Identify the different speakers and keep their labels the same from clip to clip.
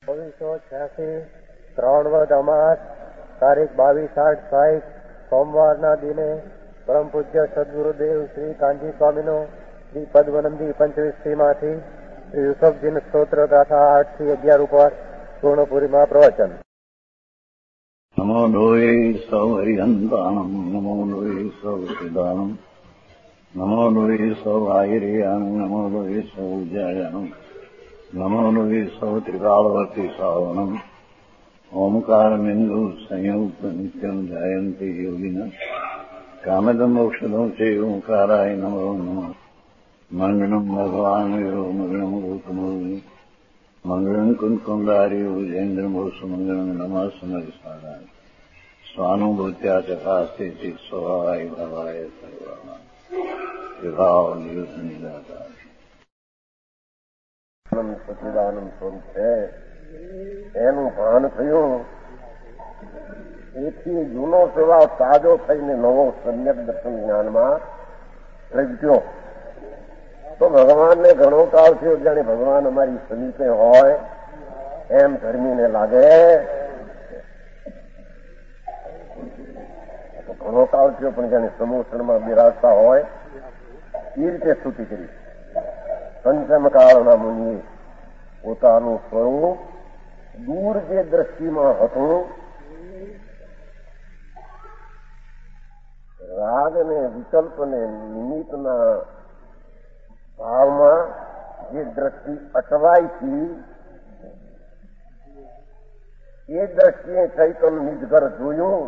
Speaker 1: 1986 શ્રાવણ અમાસ તારીખ 22/8/60 સોમવારના દિને પરમ પૂજ્ય સદગુરુદેવ શ્રી કાંજી સ્વામીનો શ્રી પદ્મનંદી પંચવિંશતીમાંથી શ્રી યુસુફજીન સ્તોત્ર ગાથા 8 થી 11 ઉપર પૂર્ણપુરીમાં પ્રવચન.
Speaker 2: નમો લોહી સૌ હરિહંતાણમ, નમો લોહી સૌ સિદાનમ, નમો લોહી સૌ આયર્યાણમ, નમો લોહી સૌ જયાણમ, નમો લોહી સૌ ત્રિકાળવતી સાવણમ. ઓમકારમિંદુ સંયુક્ત નિત્યમ જાયંતિ યોગિન કામદમ મોક્ષદમ છે ઓંકારાય નમો નમઃ. મંગળમ ભગવાન વીરો મંગળમ ગૌતમોર્મિ મંગળમ કુંકુંડારી ઉજેન્દ્રમો સુમંગળમ નમઃ સમરિસારાય સ્વાનુભૂત્યા ચકાસ્તે ચિત સ્વભાવાય ભવાય સર્વાના વિભાવ નિયુદ્ધ નિદાતા
Speaker 1: સચિદાનંદ સ્વરૂપ છે એનું ભાન થયું. એથી જૂનો સ્વભાવ તાજો થઈને નવો સમ્યક દર્શન જ્ઞાનમાં પ્રગટ્યો તો ભગવાનને ઘણો કાળ થયો જાણે ભગવાન અમારી સમીપે હોય એમ ધર્મીને લાગે. ઘણો કાળ થયો પણ જાણે સમોસણમાં બિરાજતા હોય એ રીતે સ્તુતિ કરી. પંચમકાળના મુનિએ પોતાનું સ્વરૂપ દૂર જે દ્રષ્ટિમાં હતું રાગ અને વિકલ્પને નિમિત્તના ભાવમાં જે દ્રષ્ટિ અટવાઈ હતી એ દ્રષ્ટિએ ચૈતન્ય નિજ ઘર જોયું,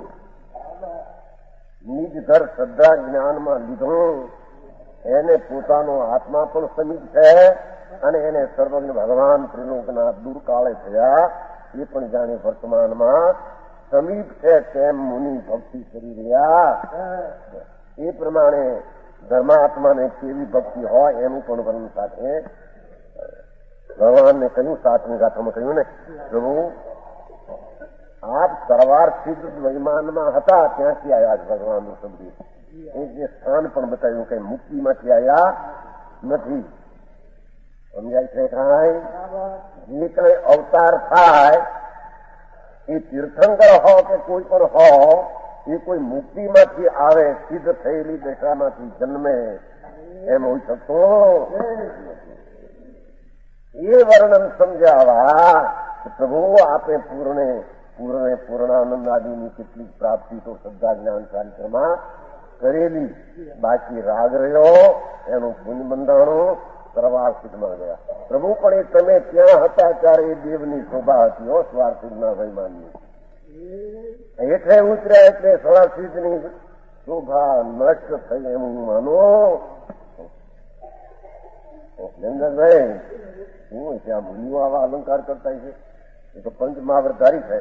Speaker 1: નિજ ઘર શ્રદ્ધા જ્ઞાનમાં લીધું. એને પોતાનો આત્મા પણ સમીપ છે અને એને સર્વજ્ઞ ભગવાન ત્રિલોકના દૂરકાળે થયા એ પણ જાણે વર્તમાનમાં સમીપ છે તેમ મુનિ ભક્તિ કરી રહ્યા. એ પ્રમાણે ધર્માત્માને કેવી ભક્તિ હોય એનું પણ વર્ણન સાથે ભગવાનને કહ્યું. 7મી ગાથામાં કહ્યું ને, પ્રભુ આપ સરવાર સિદ્ધ વૈમાનમાં હતા ત્યાંથી આવ્યા ભગવાનનું શબ્દ એ જે સ્થાન પણ બતાવ્યું કે મુક્તિમાંથી આવ્યા નથી. સમજાય છે કાંઈ? જે કઈ અવતાર થાય એ તીર્થંકર હો કે કોઈ પણ હો એ કોઈ મુક્તિમાંથી આવે, સિદ્ધ થયેલી દશામાંથી જન્મે એમ હોઈ શકતો. એ વર્ણન સમજાવવા પ્રભુ આપે પૂર્ણાનંદ આદિની કેટલીક પ્રાપ્તિ તો શ્રદ્ધા જ્ઞાન ચારિત્રમાં કરેલી, બાકી રાગ રહ્યો એનું પુણ્ય બંધાણું સરવાર સિદ્ધમાં ગયા. પ્રભુ પણ એ તમે ત્યાં હતા ત્યારે એ દેવની શોભા હતી હો સ્વાર સિદ્ધના વૈમાનની. એટલે ઉતર્યા એટલે સ્વાર સિદ્ધની શોભા નષ્ટ થઈ એમ હું માનું. નંદનભાઈ શું છે આ મુનિઓ આવા અલંકાર કરતા છે? એ તો પંચ મહાવરધારી છે.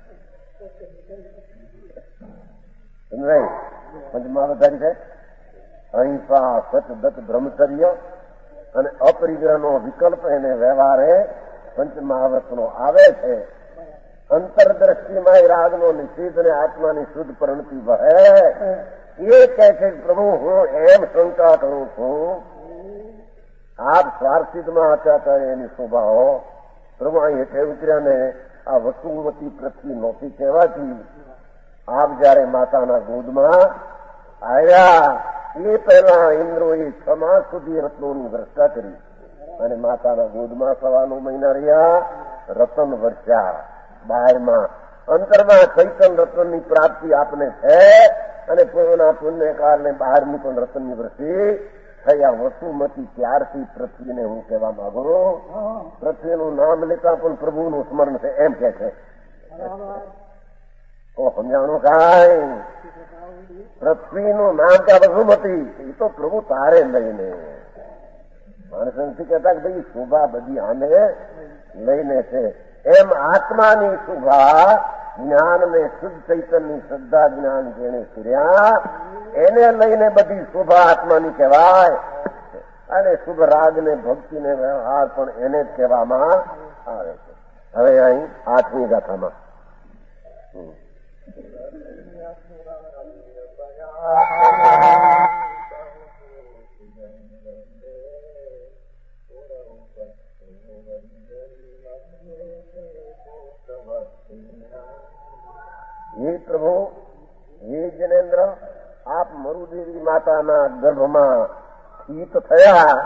Speaker 1: સમજાય? પંચ મહાવરધારી છે. અહિંસા, સત, દત્ત, બ્રહ્મચર્ય અને અપરિગ્રહનો વિકલ્પ એને વ્યવહારે પંચ મહાવર્તનો આવે છે. અંતરદ્રષ્ટિમાં રાગનો નિષેધ અને આત્માની શુદ્ધ પરિણતિ વહે. એ કહે છે પ્રભુ હું એમ શંકા કરું છું આપ સ્વાર્થિતમાં હતા ત્યારે એની શોભાઓ પ્રભુ અહીં હેઠે ઉતર્યા ને આ વસુમતી પૃથ્વી નહોતી કહેવાથી આપ જયારે માતાના ગોદમાં આવ્યા એ પહેલા ઇન્દ્રોએ 6 માસ સુધી રત્નોની વર્ષા કરી અને માતાના ગોદમાં 9 મહિના રહ્યા. રતન વર્ષા બહારમાં અંતરમાં ચૈતન રત્નની પ્રાપ્તિ આપને છે અને પૂર્વના પુણ્ય કારણે બહારની પણ રતનની વૃષ્ટિ થયા. વસુમતી ત્યારથી પૃથ્વીને હું કહેવા માંગુ. પૃથ્વીનું નામ લેતા પણ પ્રભુનું સ્મરણ છે એમ કે છે. સમજાણું કાંઈ? પૃથ્વીનું નામ ત્યાં વસુમતી એ તો પ્રભુ તારે લઈને માણસ નથી કહેતા કે ભાઈ શોભા બધી આને લઈને છે. એમ આત્માની શોભા જ્ઞાનને શુદ્ધ ચૈતનની શ્રદ્ધા જ્ઞાન જેને કર્યા એને લઈને બધી શોભા આત્માની કહેવાય. અને શુભ રાગને ભક્તિને વ્યવહાર પણ એને જ કહેવામાં આવે છે. હવે અહીં 8મી ગાથામાં હે પ્રભુ, હે જનેન્દ્ર, આપ મરુદેવી માતાના ગર્ભમાં સ્થિત થયા,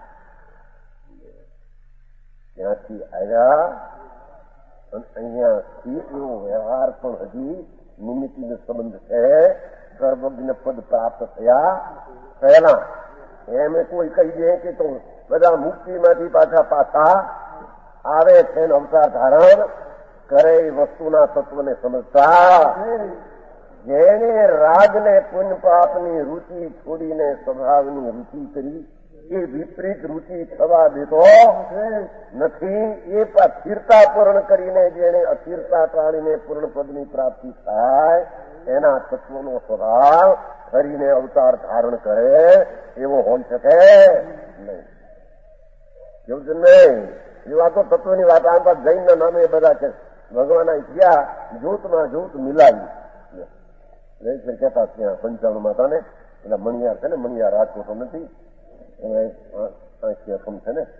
Speaker 1: ત્યાંથી આવ્યા અને અહીંયા સ્થિત એવો વ્યવહાર પણ હજી નિમિત્તનો સંબંધ છે. સર્વજ્ઞ પદ પ્રાપ્ત થયા પહેલા એમ કોઈ કહી દે કે તો બધા મુક્તિમાંથી પાછા આવે છે ને અવતાર ધારણ કરે એ વસ્તુના તત્વને સમજતા. જેને રાગને પુણ્ય પાપની રુચિ છોડીને સ્વભાવની રુચિ કરી એ વિપરીત રુચિ થવા દેતો નથી. એ સ્થિરતા પૂર્ણ કરીને જેને અસ્થિરતા ટાળીને પૂર્ણ પદની પ્રાપ્તિ થાય એના તત્વનો સ્વભાવ કરીને અવતાર ધારણ કરે એવો હોઈ શકે નહીં. એવું છે નહીં. એ વાતો તત્વની વાત. આમ પાછ જૈનના નામે બધા છે ભગવાન ગયા જ્યોતમાં જ્યોત મિલાવી કહેતા ત્યાં પંચાણું માતાને એટલે મણિયાર છે ને, મણિયાર રાજકોટ નથી રકમ છે ને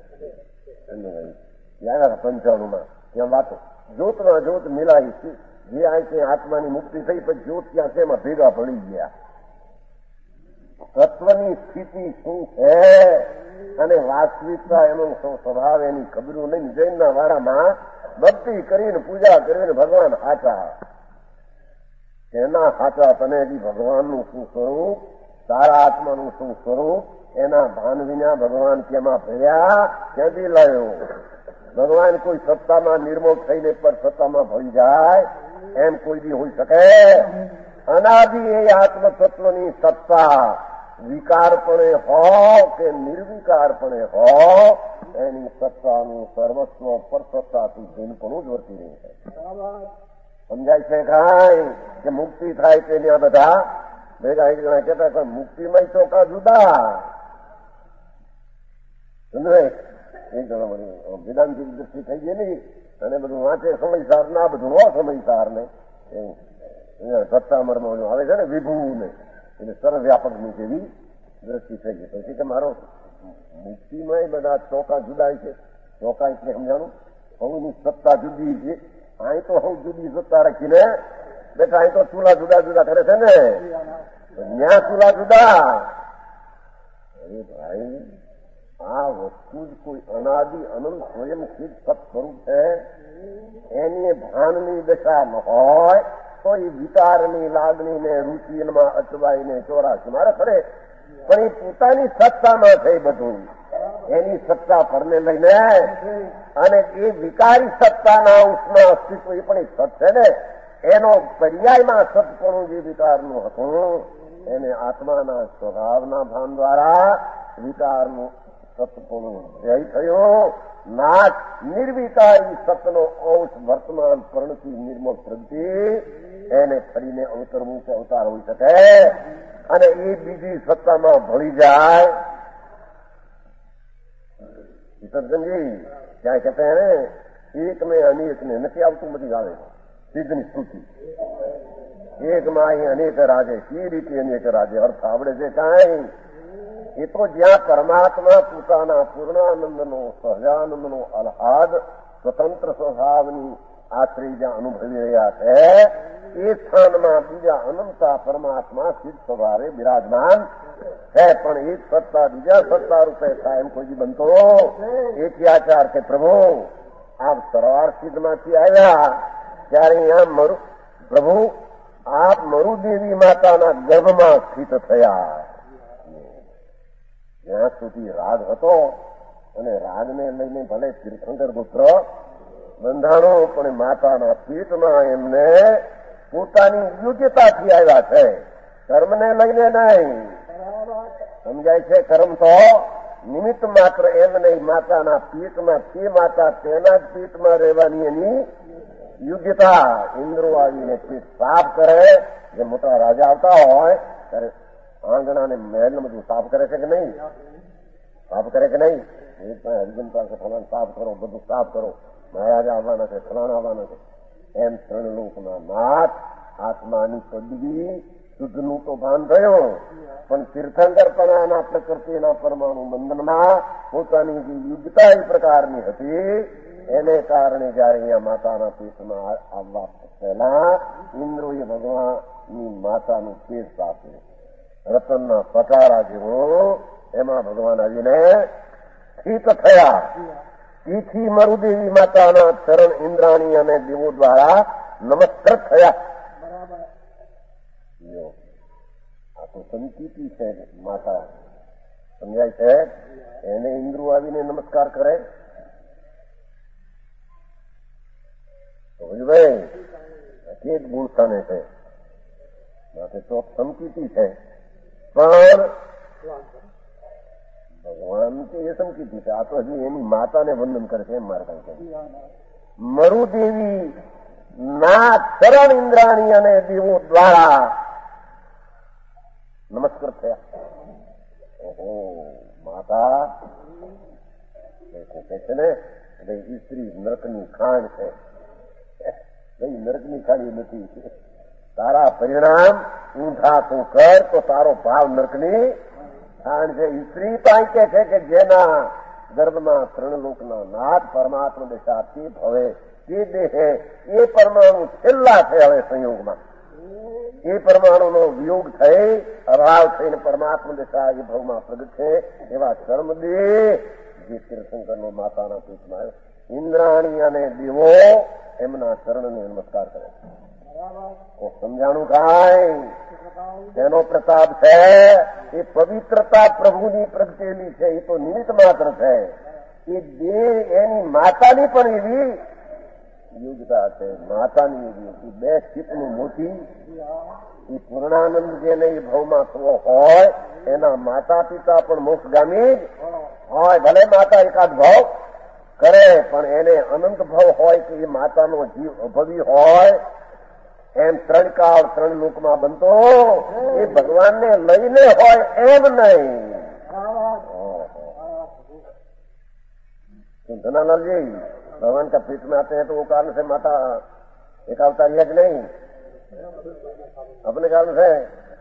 Speaker 1: આવ્યા 95માં ત્યાં વાતો જ્યોતમાં જ્યોત મિલાવી છે. જે અહીંથી આત્માની મુક્તિ થઈ પછી જ્યોત ત્યાં છે એમાં ભેગા પડી ગયા. તત્વની સ્થિતિ શું છે અને વાસ્તવિકતા એનો સ્વભાવ એની ખબરું નહીં. જૈનના વાળામાં ભક્તિ કરીને પૂજા કરીને ભગવાન સાચા, એના સાચા તને હજી ભગવાનનું શું સ્વરૂપ, તારા આત્માનું શું સ્વરૂપ એના ભાન વિના ભગવાન કેમાં ભર્યા, ક્યાંથી લાવ્યો? ભગવાન કોઈ સત્તામાં નિર્મોક થઈને પર સત્તામાં ભળી જાય એમ કોઈ દી હોઈ શકે? અનાદિ એ આત્મતત્વની સત્તા વિકારપણે હો કે નિર્વિકારપણે હો એની સત્તાનું સર્વસ્વ પરસત્તાથી ભીનપણું જ વર્તી રહી છે. સમજાય છે કાંઈ કે મુક્તિ થાય તે ત્યાં બધા ભેગા એક જણા કહેતા કે મુક્તિમાં ચોકા જુદા સમજાય. એક જણા વેદાંતિક દ્રષ્ટિ થઈ ગઈ નહીં અને બધું વાંચે સમયસાર ના બધું નો સમયસાર ને સત્તામરમાં આવે છે ને વિભૂ ને એટલે સર્વવ્યાપકની જેવી દ્રષ્ટિ થઈ ગઈ. પછી કે મારો મુક્તિમાં બધા ચોકા જુદા છે. ચોકા એટલે સમજાણું હવની સત્તા જુદી છે. અહીં તો હું જુદી સત્તા રાખીને બેઠા. અહીં તો ચૂલા જુદા જુદા કરે છે ને, ન્યા ચૂલા જુદા. અરે ભાઈ, આ વસ્તુ જ કોઈ અનાદિ અનંત સ્વયં સિદ્ધ સત સ્વરૂપ છે. એની ભાનની દશા ન હોય તો એ વિકારની લાગણીને રુચિમાં અટવાઈને ચોરાશી મારે ખરે પણ એ પોતાની સત્તામાં થઈ બધું. એની સત્તા પરને લઈને અને એ વિકારી સત્તાના અંશના અસ્તિત્વ એ પણ એક સત છે ને, એનો પર્યાયમાં સતપણું જે વિકારનું હતું એને આત્માના સ્વભાવના ભાન દ્વારા વિકારનું સતપણું જય થયો. નાશ નિર્વિકારી સતનો અંશ વર્તમાન પરણથી નિર્મળ પ્રગતિ એને ફરીને અવતરવું કે અવતાર હોઈ શકે અને એ બીજી સત્તામાં ભળી જાય. સત્સંગી ક્યાં કહેતા હે એક ને અનેક ને નથી આવતું, બધી આવે સિદ્ધની સ્તુતિ. એક માં અનેક રાજે સી રીતે અનેક રાજે અર્થ આવડે છે કાંઈ? એ તો જ્યાં પરમાત્મા પોતાના પૂર્ણાનંદનો સહજાનંદનો આહ્લાદ સ્વતંત્ર સ્વભાવની આશ્રય જ્યાં અનુભવી રહ્યા છે એ સ્થાનમાં બીજા અનંતા પરમાત્મા સિદ્ધ સ્વભાવે બિરાજમાન છે. પણ એક સત્તા બીજા સત્તા રૂપે થાય એમ કોઈ બનતો એથી આચાર કે પ્રભુ આપ સરવાર સિદ્ધમાંથી આવ્યા ત્યારે અહીંયા પ્રભુ આપ મરુદેવી માતાના ગર્ભમાં સ્થિત થયા. જ્યાં સુધી રાગ હતો અને રાગને લઈને ભલે તીર્થંકર પુત્ર બંધાણો પણ માતાના પેટમાં એમને પોતાની યોગ્યતાથી આવ્યા છે, કર્મને લઈને નહીં. સમજાય છે? કર્મ તો નિમિત્ત માત્ર એમ નહીં, માતાના પેટમાં તે માતા તેના જ પેટમાં રહેવાની એની યોગ્યતા. ઇન્દ્રો આવીને પેટ સાફ કરે. જે મોટા રાજા આવતા હોય ત્યારે આંગણાને મહેલ બધું સાફ કરે છે કે નહીં? સાફ કરે કે નહીં? હરિજન પાસે ફલાણ સાફ કરો, બધું સાફ કરો. મહારાજા આવવાના છે, ફલાણ આવવાના છે. એમ ત્રણ લોકના નાથ આત્માની પદવી શુદ્ધનું તો ભાન થયું પણ તીર્થંકરપણાના પ્રકૃતિના પરમાણુ બંધનમાં પોતાની જે યોગ્યતા એ પ્રકારની હતી એને કારણે જયારે અહીંયા માતાના પેટમાં આવવા પહેલા ઇન્દ્રોએ ભગવાનની માતાનું પેટ સાપ્યું. રતનના પટારા જેવો એમાં ભગવાન આવીને સ્થિત થયા. તેથી મરુદેવી માતાના ચરણ ઇન્દ્રાણી અને દેવો દ્વારા નમસ્કૃત થયા. આ તો સંકીર્તિ છે. માતા સમજાય છે. એને ઇન્દ્રો આવીને નમસ્કાર કરે તો ભાઈ કે જ ગુણ સ્થાને છે. માટે તો સંકીર્તિ છે. પણ ભગવાન કે એ સંકીર્તિ છે. આ તો હજી એની માતાને વંદન કરે છે. એમ મારે કઈ કહે મરુદેવી ના ચરણ ઇન્દ્રાણી અને દેવો દ્વારા નમસ્કાર થયા. ઓહો માતા કે છે ને ભાઈ સ્ત્રી નરકની ખાણ છે. ભાઈ નરકની ખાણી નથી. તારા પરિણામ ઊંધા તું કર તો તારો ભાવ નરકની ખાણ છે. સ્ત્રી પણ કે છે કે જેના ગર્ભમાં ત્રણલોકના નાથ પરમાત્મા દેશાથી હવે તે દેહે એ પરમાણુ છેલ્લા છે. હવે સંયોગમાં એ પરમાણુનો વિયોગ થઈ અભાવ થઈને પરમાત્મા દેશા એ ભાવમાં પ્રગટ છે. એવા કર્મદેહ જે તીર્થંકરનો માતાના પેટમાં આવ્યો. ઇન્દ્રાણી અને દેવો એમના ચરણને નમસ્કાર કરે છે. સમજાણું કાંઈ તેનો પ્રતાપ છે. એ પવિત્રતા પ્રભુની પ્રગટેલી છે. એ તો નિમિત્ત માત્ર છે. એ દેહ એની માતાની પણ એવી યોગ્યતા છે. માતાની એવી બે ચિત્તનું મોટી એ પૂર્ણાનંદ જેને એ ભાવમાં થવો હોય એના માતા પિતા પણ મોક્ષગામી જ હોય. ભલે માતા એકાદ ભાવ કરે પણ એને અનંત ભાવ હોય કે એ માતાનો જીવ અભવી હોય. એમ ત્રણ કાળ ત્રણ લોકમાં બનતો એ ભગવાનને લઈને હોય એમ નહીં. धनालाल जी भगवान का पेट में आते हैं तो वो कारण से माता एक अवतार है कि नहीं? अपने कारण से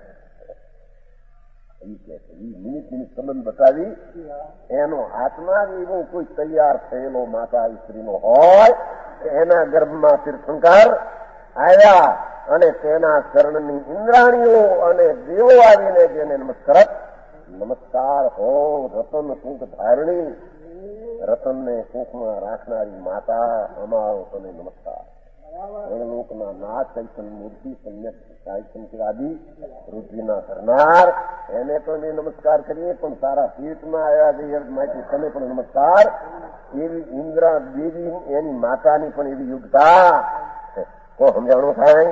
Speaker 1: મિનિટ મિનિટ સંબંધ બતાવી એનો આત્મા એવો કોઈ તૈયાર થયેલો માતા સ્ત્રીનો હોય કે એના ગર્ભમાં તીર્થંકર આવ્યા અને તેના ચરણની ઇન્દ્રાણીઓ અને દેવો આવીને જેને નમસ્કાર હો રતન સુખ ધારણી રતનને સુખમાં રાખનારી માતા અમારો તને નમસ્કાર. લોકના નાથ ચૈતન્ય મૂર્તિ સમ્યક આદિ રુદ્રીના કરનાર એને તો અમે નમસ્કાર કરીએ પણ તારા પેટમાં આવ્યા જઈએ માટે તમે પણ નમસ્કાર. એવી ઇન્દ્રા દેવી એની માતાની પણ એવી યોગ્યતા છે. તો સમજાણું થાય.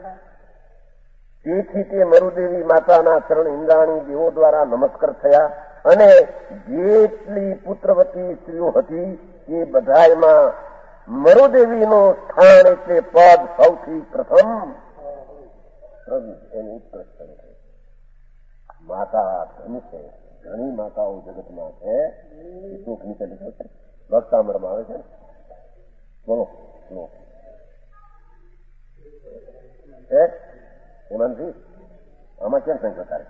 Speaker 1: તેથી તે મરુદેવી માતાના ચરણ ઇન્દ્રાણી દેવો દ્વારા નમસ્કાર થયા અને જેટલી પુત્રવતી સ્ત્રીઓ હતી એ બધામાં મરુદેવીનું સ્થાન એટલે પદ સૌથી પ્રથમ એનું ઉત્કૃષ્ટ છે. માતા ધન છે. ઘણી માતાઓ જગતમાં છે. સુખ નીકળી છે. ભક્તામરમાં આવે છે. બોલો એમાંથી આમાં ક્યાં કંઈ પ્રકાર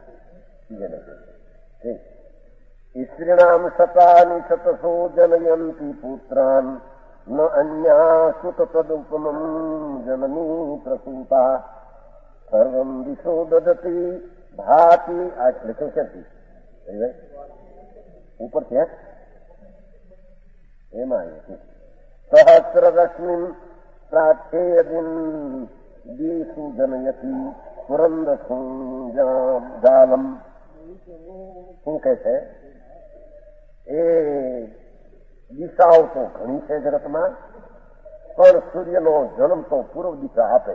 Speaker 1: સ્ત્રીણામ શતાની શતસો જનયંતી પુત્રાન ન અન્યા સુત તદુપમમ જનની પ્રસૂતા સર્વમ દિશો દદતી ભાતી. આ લખ્યું ક્યાંથી ઉપર છે એમાં સહસ્ર રશ્મિ પ્રાચ્છેયદિન દેશુ જનયતી પુરંદસું જાલમ. શું કહે છે? એ દિશાઓ તો ઘણી છે જગતમાં પણ સૂર્યનો જન્મ તો પૂર્વ દિશા આપે.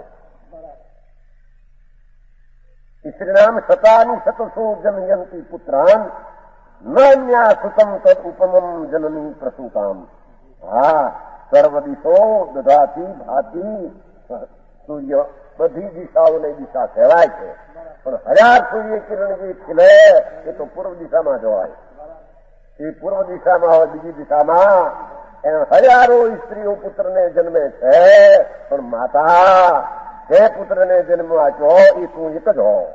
Speaker 1: શ્રીરામ શતાની શતસો જનયંતી પુત્રાન ન અન્યા સુતમ તદ ઉપમમ જનની પ્રસૂતામ. હા, સર્વ દિશો દધાતી ભાતી. સૂર્ય બધી દિશાઓને દિશા કહેવાય છે પણ 1000 સૂર્ય કિરણ જે ખીલે એ તો પૂર્વ દિશામાં જોવાય. એ પૂર્વ દિશામાં હોય બીજી દિશામાં એમ હજારો સ્ત્રીઓ પુત્રને જન્મે છે પણ માતા જે પુત્રને જન્મ આપ્યો એ તું એક જ હો.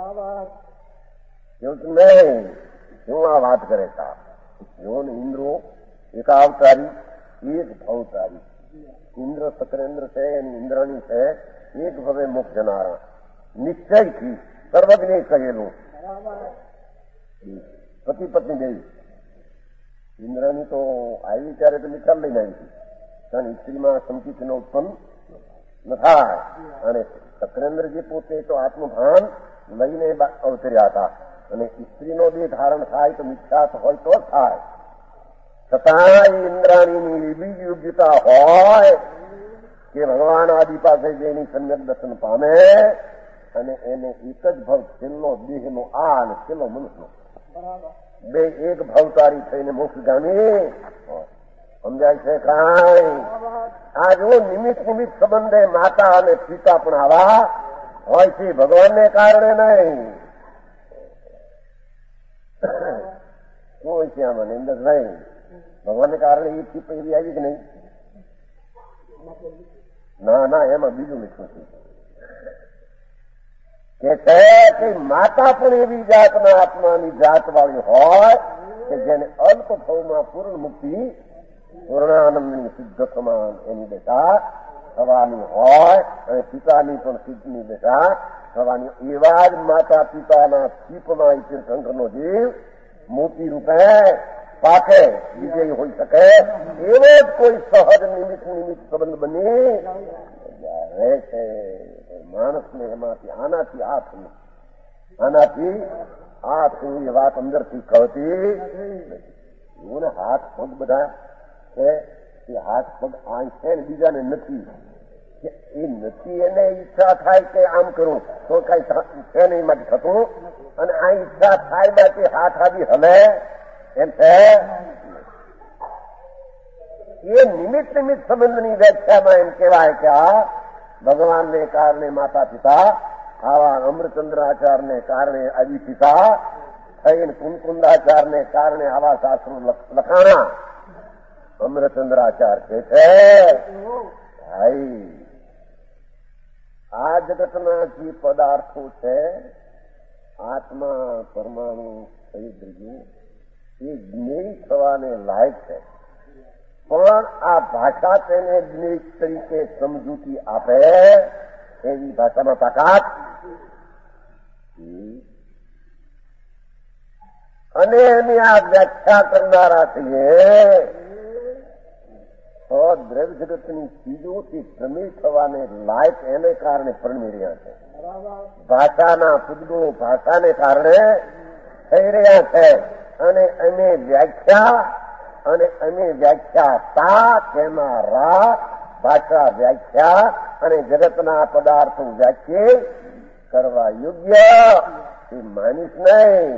Speaker 1: એવું નહીં. શું આ વાત કરે છે? એવો ને ઇન્દ્રો એકાવતારી એક ભવતારી. ઇન્દ્ર સકરેન્દ્ર છે એની ઇન્દ્રાણી છે, એક ભવે મોક્ષ જનારા, નિશ્ચયથી સર્વજ્ઞ કહેલું. પતિ પત્ની દેવી. ઇન્દ્રાણી તો આવી ત્યારે તો નિકાલ લઈને આવી હતી, કારણ સ્ત્રીમાં સંકિતનો ઉત્પન્ન ન થાય. અને સકરેન્દ્રજી પોતે તો આત્મભાન લઈને અવતર્યા હતા, અને સ્ત્રીનો દેહ ધારણ થાય તો મિથ્યાત હોય તો થાય. છતાં ઇન્દ્રાણીની એવી યોગ્યતા હોય કે ભગવાન આદિ પાસે જઈને સમ્યક દર્શન પામે, અને એને એક જ ભવ, છેલ્લો દેહનો આ અને છેલ્લો મનુષ્યનો, બે એક ભવતારી થઈને મોક્ષગામી. સમજાય છે કાંઈ? આ જો નિમિત્ત સંબંધે માતા અને પિતા પણ આવા હોય છે, ભગવાનને કારણે નહીં. શું હોય છે આમાં ઇન્દ્રભાઈ? ભગવાનને કારણે એ ચીપ એવી આવી કે નહીં? ના ના, એમાં બીજું લખ્યું છે કે માતા પણ એવી જાતના આત્માની જાત વાળી હોય કે જેને અલ્પ ભાવમાં પૂર્ણ મુક્તિ, પૂર્ણાનંદની સિદ્ધ સમાન એની દશા થવાની હોય, અને પિતાની પણ સિદ્ધની દશા થવાની. એવા જ માતા પિતાના ચીપમાં તીર્થંકરનો જીવ મોતી રૂપે પાકે વિજય હોઈ શકે એવો જ કોઈ સહજ નિમિત્ત સંબંધ બની રહે છે. માણસને એમાંથી આનાથી આ થયું, આનાથી આ થયું એ વાત અંદરથી કહેતી. એવું ને હાથ પગ બધા છે, એ હાથ પગ આ છે ને બીજાને નથી. એ નથી એને ઈચ્છા થાય કે આમ કરું તો કઈ છે ને એમાંથી થતું, અને આ ઈચ્છા થાય બાકી હાથ આદિ હલે એમ છે. એ નિમિત્ત સંબંધની વ્યાખ્યામાં એમ કહેવાય કે આ ભગવાનને કારણે માતા પિતા, આવા અમૃતચંદ્રાચાર્યને કારણે આદિ પિતા થઈને કુંકુંદાચાર્યને કારણે આવા શાસ્ત્રો લખાણા. અમૃતચંદ્રાચાર્ય કે છે ભાઈ, આ જગતના જે પદાર્થો છે, આત્મા, પરમાણુ, શરીર, એ જ્ઞેય થવાને લાયક છે, પણ આ ભાષા તેને જ્ઞેય તરીકે સમજૂતી આપે એવી ભાષામાં તાકાત, અને એની આ વ્યાખ્યા કરનારા છીએ તો દ્રવ્ય જગતની ચીજોથી ભ્રમિત થવાને લાયક એને કારણે પરણી રહ્યા છે. ભાષાના પુદગો ભાષાને કારણે થઈ રહ્યા છે, અને અમે વ્યાખ્યાતા કહેનારા ભાષા વ્યાખ્યા અને જગતના પદાર્થો વ્યાખ્યા કરવા યોગ્ય એ માનીશ નહીં.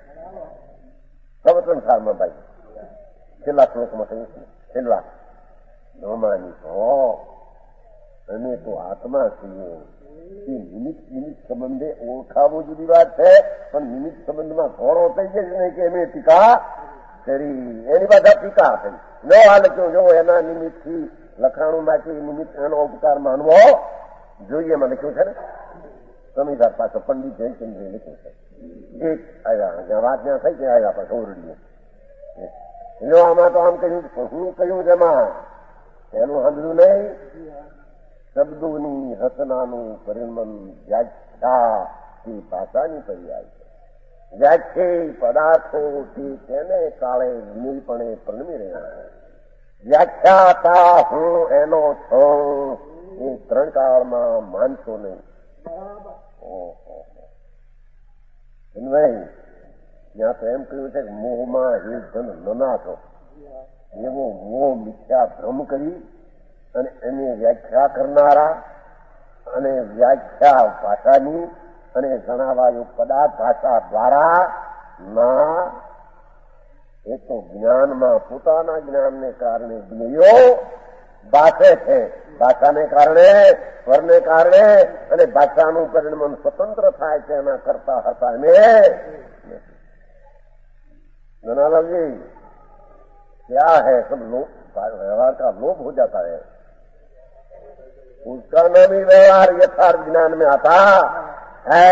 Speaker 1: પ્રવચન સારમાં ભાઈ છેલ્લા શ્લોકમાં કહ્યું છે, છેલ્લા ન માનીશ હો, અમે તો આત્મા છીએ. એ નિમિત્ત સંબંધે ઓળખાવો જુદી વાત છે, પણ નિમિત્ત સંબંધમાં ઘોડો થઈ જાય નહીં કે અમે ટીકા કરી, એની બધા ટીકા થઈ ન હાલ ક્યું જો એના નિમિત્તથી લખાણુમાંથી નિમિત્ત એનો ઉપકાર માનવો જોઈએ. એમાં લખ્યું છે ને સમીધાર પાછો પંડિત જયચંદ્રે લખ્યું છે. એક આવ્યા વાત ત્યાં થઈ ગયા આવ્યા પાછો ઓરડીએ. જો આમાં તો આમ કહ્યું, હું કહ્યું એમાં એનું સમજ્યું નહીં. શબ્દોની રચનાનું પરિણમન વ્યાખ્યા તે ભાષાની પર્યાય છે. વ્યાખ્યા પદાર્થોથી તેને કાળે વિનિલપણે પરણમી રહ્યા છે. વ્યાખ્યાતા હું એનો છું એ ત્રણ કાળમાં માનશો નહીં. ત્યાં તો એમ કહ્યું છે કે મોહમાં હે જન ન નાશો, એવો મોહ મિથ્યા ભ્રમ કરી અને એની વ્યાખ્યા કરનારા અને વ્યાખ્યા ભાષાની અને જણાવાયું પદાર્થ ભાષા દ્વારા ના, એ તો જ્ઞાનમાં પોતાના જ્ઞાનને કારણે જ્ઞેયો ભાષે છે. ભાષાને કારણે, સ્વરને કારણે, અને ભાષાનું પરિણમન સ્વતંત્ર થાય છે. એના કરતા હતા અમે जनालाल क्या है, सब लोग व्यवहार का लोभ हो जाता है, उसका नाम ही व्यवहार यथार्थ ज्ञान में आता है।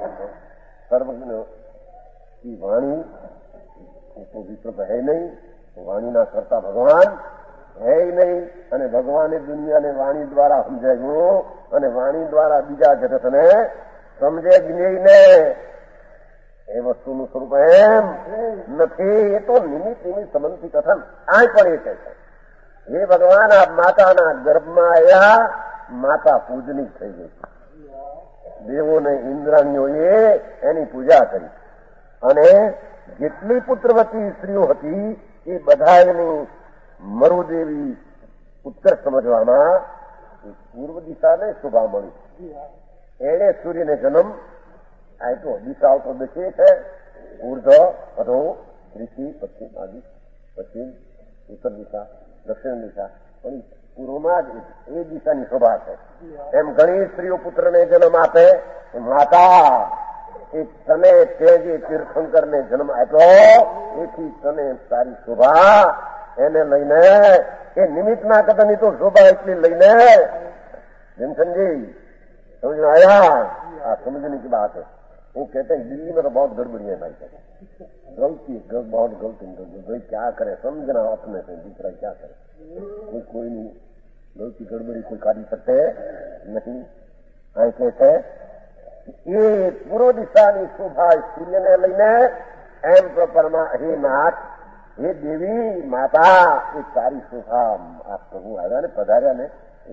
Speaker 1: सर्वज्ञ की वाणी तो विकल्प है नहीं, વાણીના કરતા ભગવાન હે નહીં, અને ભગવાને દુનિયાને વાણી દ્વારા સમજાવ્યું, અને વાણી દ્વારા બીજા જગતને સમજે જ નહીં. એ વસ્તુનું સ્વરૂપ એમ નથી. એ તો નિમિત્ત સંબંધી કથન. આ પણ એ કહે છે, હે ભગવાન, આ માતાના ગર્ભમાં આવ્યા, માતા પૂજની થઈ ગઈ. દેવોને ઇન્દ્રાણીઓએ એની પૂજા કરી, અને જેટલી પુત્રવતી સ્ત્રીઓ હતી એ બધાની મરુદેવી ઉત્તર સમજવામાં પૂર્વ દિશાને શોભા મળી. એણે સૂર્યને જન્મ આપ્યો. દિશાઓ તો દશે છે, ઉર્ધ, અધો, ઋષિ, પશ્ચિમ આદિ. પશ્ચિમ, ઉત્તર દિશા, દક્ષિણ દિશા, પણ પૂર્વમાં જ એ દિશાની શોભા છે. એમ ઘણી સ્ત્રીઓ પુત્રને જન્મ આપે. માતા એ તને તે જે તીર્થંકરને જન્મ આપ્યો એથી તને સારી શોભા એને લઈને, એ નિમિત્તના કથનની તો શોભા એટલી લઈને સમજી समझ में आया? हाँ, समझने की बात है. वो कहते हैं दिल्ली में तो बहुत गड़बड़ी है भाई, गलती बहुत गलती. भाई क्या करे, समझना अपने से, दूसरा क्या करे. कोई नहीं, गलती गड़बड़ी कोई काढ़ी सकते नहीं. આ कहते એ પૂર્વ દિશાની શોભા સૂર્યને લઈને એમ પ્રપરમાં હે નાથ, હે દેવી માતા, એ સારી શોભા આ પ્રભુ આવ્યા ને પધાર્યા ને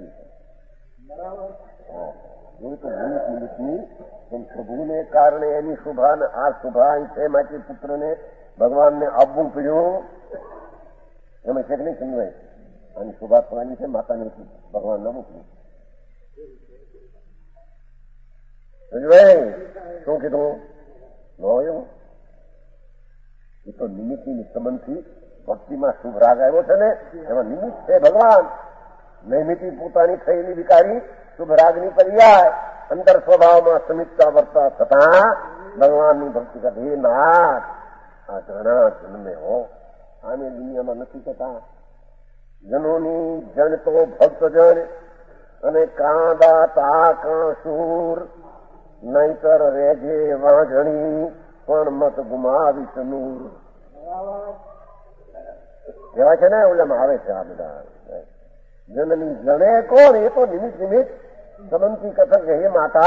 Speaker 1: એ તો નિમિત્તની પ્રભુને કારણે એની શોભા ને આ શોભા છે માટે પુત્રને ભગવાનને આપવું પડ્યું. એમાં છે કે નહીં સમજાય? આની શોભા થવાની છે માતાને ભગવાનને મૂકવું. સમજવાય શું કીધું? ન એવું એ તો નિમિત્તની સંબંધથી ભક્તિમાં શુભ રાગ આવ્યો છે ને, એમાં નિમિત્ત છે ભગવાન. નૈમિતિ પોતાની થયેલી વિકારી શુભ રાગની પર્યાય અંતર સ્વભાવમાં સમિતતા વર્તા થતા ભગવાનની ભક્તિ કરે. હે નાથ, આ ઘણા જન્મે હો, આને દુનિયામાં નથી કહેતા. જનોની જન તો ભક્ત જન, અને કાંદા તા કાં શૂર, નહીતર રેજે વાંઝણી પણ મત ગુમાવીશ નૂર. એવા છે ને ઓલામાં આવે છે આ બધા. જનની જણે કોણ? એ તો નિમિત્ત સંબંધી કથન છે. હે માતા,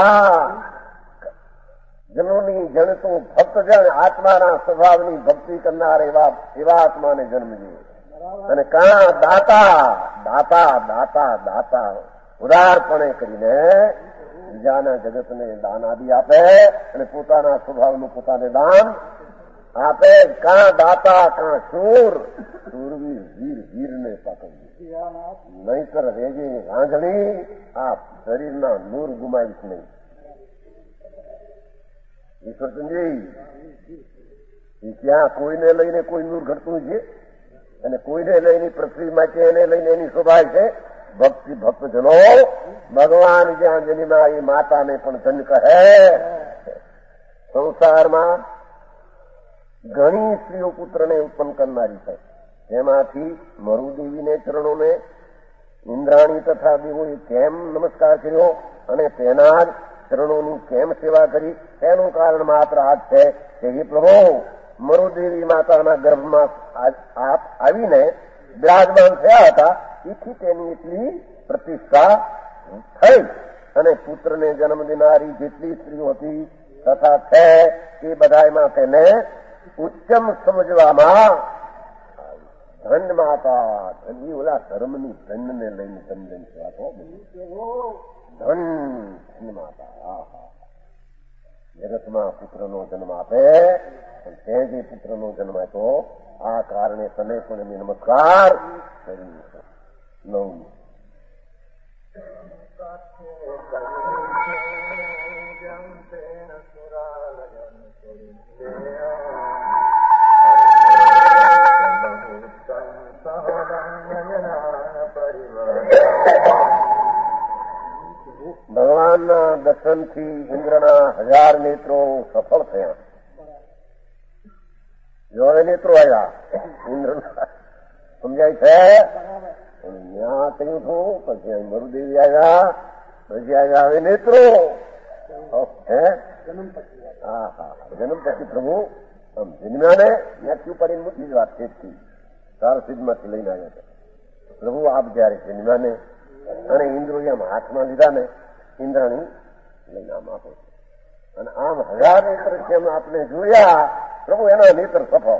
Speaker 1: જનોની જન તો ભક્ત જન, આત્માના સ્વભાવની ભક્તિ કરનાર એવા આત્માને જન્મજે. અને કાં દાતા દાતા દાતા દાતા ઉદારપણે કરીને બીજાના જગતને દાન આદિ આપે, અને પોતાના સ્વભાવનું પોતાને દાન આપે. કાં દાતા કાં શૂર, શૂરવીર વીર વીરને પકડી, નહીતર રેજે વાંઝણી આ શરીરના નૂર ગુમાવીશ નહીં. ઈશ્વરચંદ્રજી, ત્યાં કોઈને લઈને કોઈ નૂર ઘટતું છે, અને કોઈને લઈને પૃથ્વી માટે એને લઈને એની શોભા છે. ભક્તિ ભક્તજનો ભગવાન જ્યાં જન્મા એ માતાને પણ ધન કહે. સંસારમાં ઘણી સ્ત્રીઓ પુત્રને ઉત્પન્ન કરનારી છે. તેમાંથી મરુદેવીને ચરણોને ઇન્દ્રાણી તથા દેવોએ કેમ નમસ્કાર કર્યો અને તેના જ ચરણોની કેમ સેવા કરી, તેનું કારણ માત્ર આ છે કે હે પ્રભુ, મરુદેવી માતાના ગર્ભમાં આવીને બિરાજમાન થયા હતા, તેથી તેની એટલી પ્રતિષ્ઠા થઈ. અને પુત્રને જન્મ દેનારી જેટલી સ્ત્રીઓ હતી તથા છે એ બધામાં તેને ઉચ્ચમ સમજવામાં ધન્ય માતા. ધન્ય ઓલા ધર્મની ધનને લઈને ધન વાતો ધન્ય માતા. જગતમાં પુત્રનો જન્મ આપે, તે જે પુત્રનો જન્મ આપ્યો આ કારણે તને પણ એમ નમસ્કાર કરી લઉં. ભગવાનના દર્શનથી ઇન્દ્રના 1000 નેત્રો સફળ થયા. જો નેત્રો આવ્યા ઇન્દ્રના, સમજાય છે? ત્યાં કહ્યું હતું, પછી મરુદેવી આવ્યા, પછી આવ્યા હવે નેત્રો. જન્મ પછી પ્રભુ જન્મ્યા ને ત્યાંથી ઉપાડીને મૂકી જ વાત તેથી સારસિદ્ધમાંથી લઈને આવ્યા છે. પ્રભુ આપ જયારે જન્મ્યા ને અને ઇન્દ્રોએ આમ હાથમાં લીધા ને ઇન્દ્રાણી લઈને આમ આપે છે. અને આમ 1000 નેત્ર જેમ આપણે જોયા પ્રભુ એના નેત્ર સફાવ,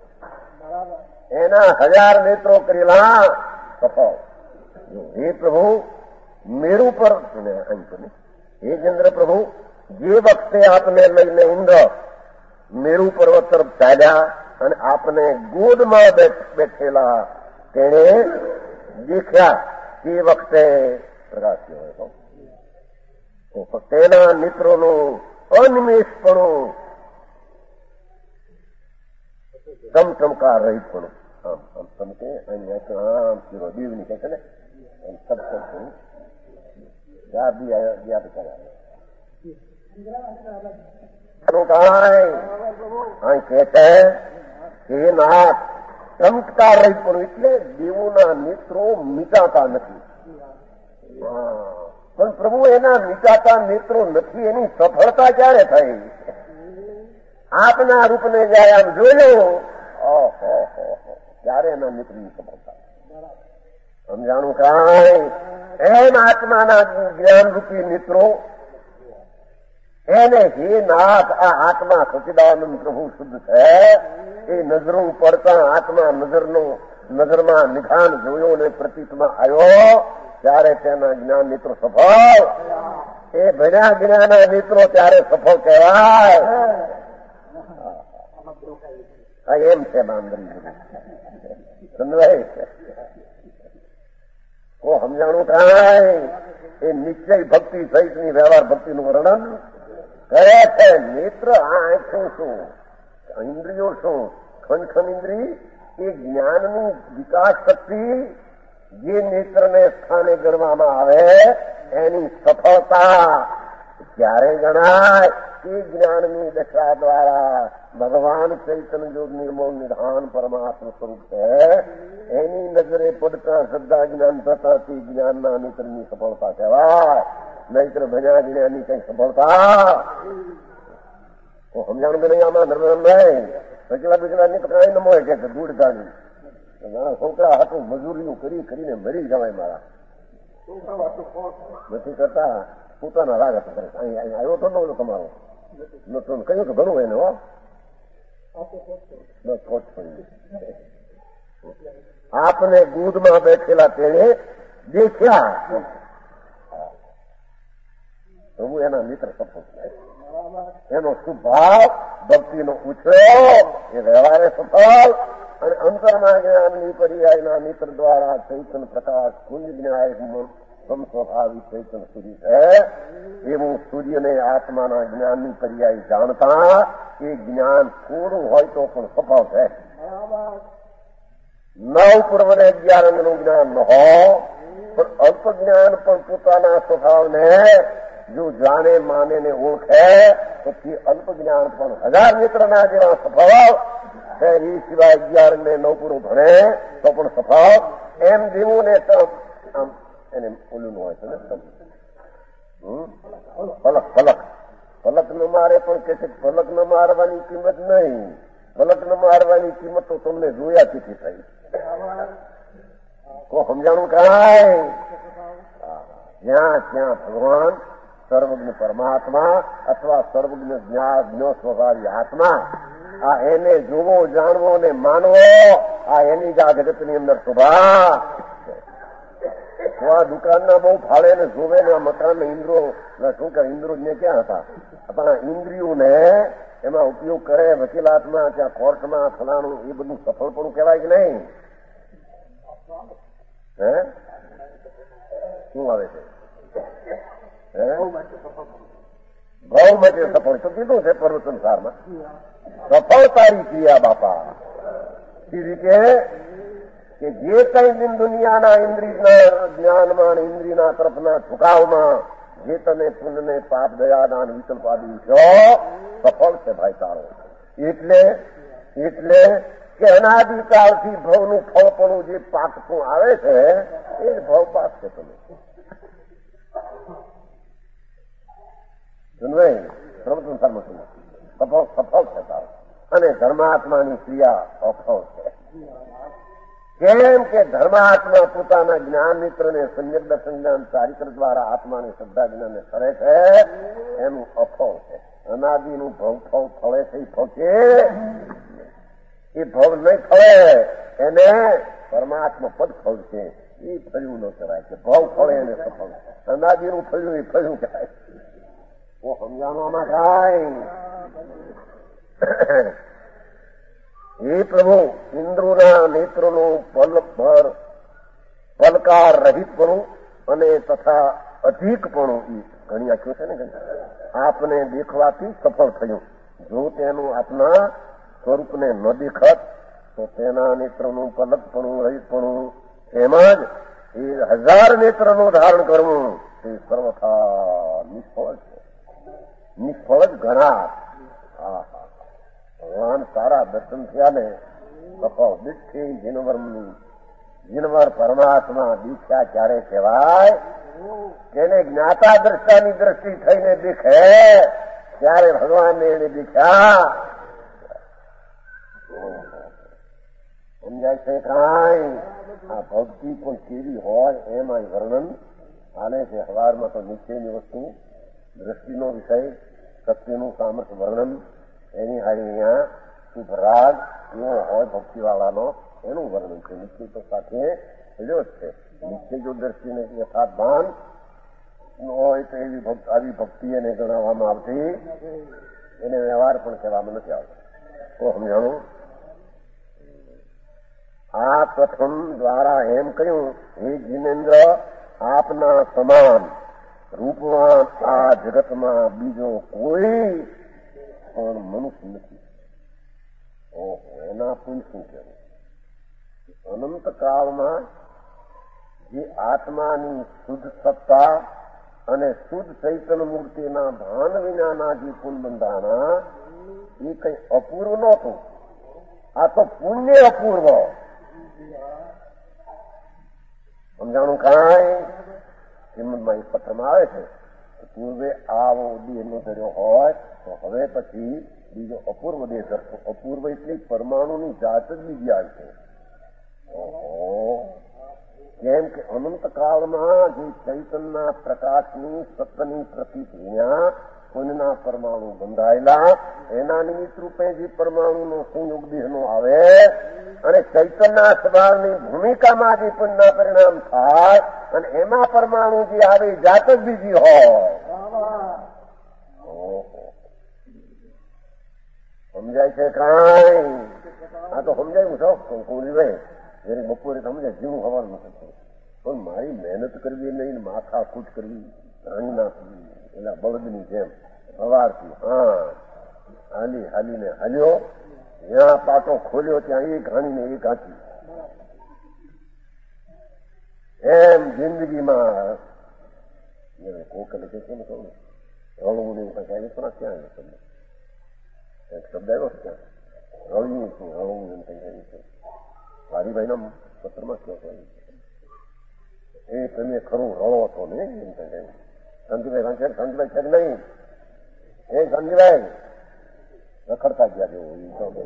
Speaker 1: એના 1000 નેત્રો કરેલા સફાવ. હે પ્રભુ મેરુ પર હે ચંદ્ર પ્રભુ, જે વખતે આપને લઈને ઇન્દ્ર મેરુ પર્વત તરફ ચાલ્યા અને આપને ગોદમાં બેઠેલા તેણે દેખ્યા તે વખતે પ્રકાશ્યો હતો. તો તેના નેત્રોનું અનિમેષપણું, ચમચમકાર રહિતપણું, આમ આમ ચમકે અહીંયા આમ શીરો દીવની કહે છે ને એમ સબ कहते हे नाथ चमत्कार रहित પણ એટલે દેવોના નેત્રો મીટાતા નથી. પણ પ્રભુ એના મીટાતા નેત્રો નથી, એની સફળતા ક્યારે થઈ? આપના રૂપને જયારે આમ જોઈ લો ત્યારે એના નેત્રની સફળતા સમજાણું. કાંઈ એમ આત્માના જ્ઞાન રૂપી નેત્રો એને હે નાથ આ આત્મા સચિદાનંદ પ્રભુ શુદ્ધ છે એ નજરો પડતા આત્મા નજરમાં નિધાન જોયો ને પ્રતીતમાં આવ્યો ત્યારે તેના જ્ઞાન નેત્રો સફળ, એ ભણ્યા જ્ઞાના નેત્રો ત્યારે સફળ કહેવાય. એમ છે બાંધરી સમજાય કો સમજાણું કાંઈ એ નિશ્ચય ભક્તિ સહિતની વ્યવહાર ભક્તિનું વર્ણન કરે છે. નેત્ર આ આંખો શું, ઇન્દ્રિયો શું, ખન ઇન્દ્રિય એ જ્ઞાનની વિકાસ શક્તિ જે નેત્રને સ્થાને ગણવામાં આવે એની સફળતા ક્યારે ગણાય? એ જ્ઞાનની દશા દ્વારા ભગવાન ચૈતન્ય જો નિર્મળ નિધાન પરમાત્મા સ્વરૂપ છે એની નજરે પડતા શ્રદ્ધા જ્ઞાન થતા તે જ્ઞાનના નેત્રની સફળતા કહેવાય. નહીતર ભજ્યા જ્ઞાનની કઈ સફળતા સમજાણું કે નહીં? આમાં નર્મદાઈ પછલા ની તો કઈ ન મળે કે દૂધ ગાડી ઘણા છોકરા હતું મજૂરીઓ કરીને મરી જવાય મારા નથી કરતા પોતાના રાગ હતા. આવ્યો તો નતો તમારો નતો કહ્યું તો ઘણું એને આપને દૂધમાં બેઠેલા તેણે દેખ્યા પ્રભુ એના મિત્ર સફળ થાય. એનો સ્વભાવ ભક્તિનો ઉછળો એ વ્યવહારે સફળ અને અંતરના જ્ઞાનની પર્યાયના મિત્ર દ્વારા ચૈતન પ્રકાશ કુંજ જ્ઞાય સ્વભાવિક ચૈતન સૂર્ય છે એવું સૂર્યને આત્માના જ્ઞાનની પર્યાય જાણતા એ જ્ઞાન થોડું હોય તો પણ સફળ છે. 9 પૂર્વ ને 11 અંગનું જ્ઞાન ન હોય પણ અલ્પ જ્ઞાન પણ પોતાના સ્વભાવને જો જાણે માને ને ઓળખે પછી અલ્પ જ્ઞાન પણ 1000 નેત્રના જેવા સફળ છે. એ સિવાય 11 ને 9 પૂરું ભણે તો પણ સફળ. એમ દેવું ને આમ એને ઓલું હોય છે ને પલક ન મારે પણ કે છે પલક ન મારવાની કિંમત નહીં, પલક ન મારવાની કિંમત તો તમને જોયા તેથી થઈ. કો સમજાણું કાંઈ? જ્યાં ત્યાં ભગવાન સર્વજ્ઞ પરમાત્મા અથવા સર્વજ્ઞ જ્ઞ સ્વભાવી આત્મા આ એને જોવો જાણવો ને માનવો આ એની જ આ જગતની અંદર શોભા. તો આ દુકાનના બહુ ફાળે ને જોવે ને આ મકાન ઇન્દ્રો શું કે ઇન્દ્રો ને ક્યાં હતા આપણા ઇન્દ્રિયોને એમાં ઉપયોગ કરે વકીલાતમાં ત્યાં કોર્ટમાં ફલાણું એ બધું સફળપણું કહેવાય કે નહીં? હે શું આવે છે? ભાવ માટે સફળ તો કીધું છે પર્વતનસારમાં સફળતાની ક્રિયા બાપા એ રીતે કે જે કઈ દુનિયાના ઇન્દ્રિયના જ્ઞાનમાં ઇન્દ્રિયના તરફના ઝુકાવમાં જે તમે પુણ્યને પાપ દયાદાન વિકલ્પ આદિ છો સફળ છે ભાઈ તારો. એટલે કે અનાદિકાળથી ભવનું ફળપણું જે પાકતું આવે છે એ ભવ પાક છે. તમે સફળ છે તારો અને ધર્માત્માની ક્રિયા અફળ છે. કેમ કે ધર્માત્મા પોતાના જ્ઞાન મિત્રને સમ્યક દર્શન જ્ઞાન ચારિત્ર દ્વારા આત્માને શ્રદ્ધા જ્ઞાનને કરે છે, એનું અફળ છે. અનાદિનું ભવ ફળે છે, એ ફળશે એ ભવ નહીં ફળે, એને પરમાત્મા પદ ફળશે. એ ફળ્યું ન કરાય કે ભવ ફળે એને સફળ. અનાદિનું ફળ્યું એ ફળ્યું કરાય. ઓ સમજાવવામાં થાય. હે પ્રભુ, ઇન્દ્રોના નેત્રનું પલકાર રહિતપણું અને તથા અધિકપણું એ ઘણી આંખો છે ને, આપને દેખવાથી સફળ થયું. જો તેનું આપના સ્વરૂપને ન દેખત તો તેના નેત્રનું પલકપણું રહિતપણું તેમજ એ 1000 નેત્રનું ધારણ કરવું તે સર્વથા નિષ્ફળ છે. નિષ્ફળ જ ઘણા. ભગવાન સારા દર્શન થયા ને સફળ દીઠી જીનવર પરમાત્મા દીક્ષા ક્યારે કહેવાય? તેને જ્ઞાતા દ્રષ્ટાની દ્રષ્ટિ થઈને દીખે ત્યારે ભગવાનને એને દીક્ષા સમજાય છે. કાંઈ આ ભક્તિ પણ કેવી હોય એમાં વર્ણન આને છે. સવારમાં તો નિશ્ચયની વસ્તુ, દ્રષ્ટિનો વિષય, સત્યનું સામર્થ્ય વર્ણન, એની હારી અહીંયા શુભ રાગ એવો હોય ભક્તિવાળાનો, એનું વર્ણન છે. નિશ્ચય તો સાથે મળ્યો જ છે. નિશ્ચય જો દ્રષ્ટિને યથાર્થ ભાન હોય તો આવી ભક્તિ એને ગણાવવામાં આવતી, એને વ્યવહાર પણ કહેવામાં નથી આવતો. તો સમજાણું. આ પ્રથમ દ્વારા એમ કહ્યું, હે જીનેન્દ્ર, આપના સમાન રૂપવાન આ જગતમાં બીજો કોઈ પણ મનુષ્ય નથી. ઓહો, એના પણ શું કહેવું? અનંત કાળમાં જે આત્માની શુદ્ધ સત્તા અને શુદ્ધ ચૈતન્ય મૂર્તિના ભાન વિનાના જે પુણ્ય બંધાણા એ કઈ અપૂર્વ નહોતું. આ તો પુણ્ય અપૂર્વ. સમજાણું? કાંઈ શ્રીમદમાં એક પત્રમાં આવે છે, પૂર્વે આવો દેહ નો ધર્યો હોય તો હવે પછી બીજો અપૂર્વ દેહ ધરશો. અપૂર્વ એટલે પરમાણુની જાત જ બીજી આવશે. કેમ કે અનંત કાળમાં જે ચૈતનના પ્રકાશની સત્યની પ્રતીક વિના પુણ્યના પરમાણુ બંધાયેલા, એના નિમિત્ત રૂપે જે પરમાણુનો સંયોગ દેહનો આવે અને ચૈતનના સ્વભાવની ભૂમિકામાં જે પુણ્યના પરિણામ થાય અને એમાં પરમાણુ જે આવે જાત જ બીજી હોય. સમજાય છે? કાંઈ આ તો સમજાયું છો કુંકુરીભાઈ, જયારે બપોરે સમજાય જીવું હવાનું નથી. પણ મારી મહેનત કરવી નહીં, માથા કૂટ કરવી, રાણી નાખવી એના બળદની જેમ સવારથી હાલીને હાલ્યો, જ્યાં પાટો ખોલ્યો ત્યાં એક હાણીને એક હાંચી. એમ જિંદગીમાં કોકને કે કેમ કહું રળવું નહીં, ક્યાં તમને એક શબ્દ આવ્યો છે ત્યાં રળવું છું, રળવું એમ કઈ છે. વારીભાઈના પત્રમાં કહો એ તમે ખરું રળો છો ને એમ કઈ. શાંતિભાઈ છે કે નહીં? એ શાંતિભાઈ રખડતા ગયા જેવું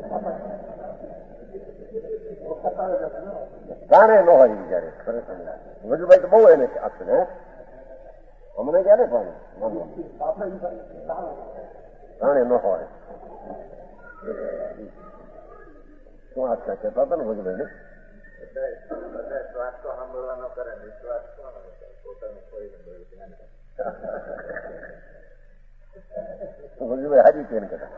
Speaker 1: જાણે ન હોય જયારે ખરેખર. વજુભાઈ તો બહુ એને આપશે ને, અમને ક્યારે પણ જાણે ન હોય. શું આશા કહેતા હતા ને વજુભાઈ ને? વજુભાઈ હાજી કેમ કહેતા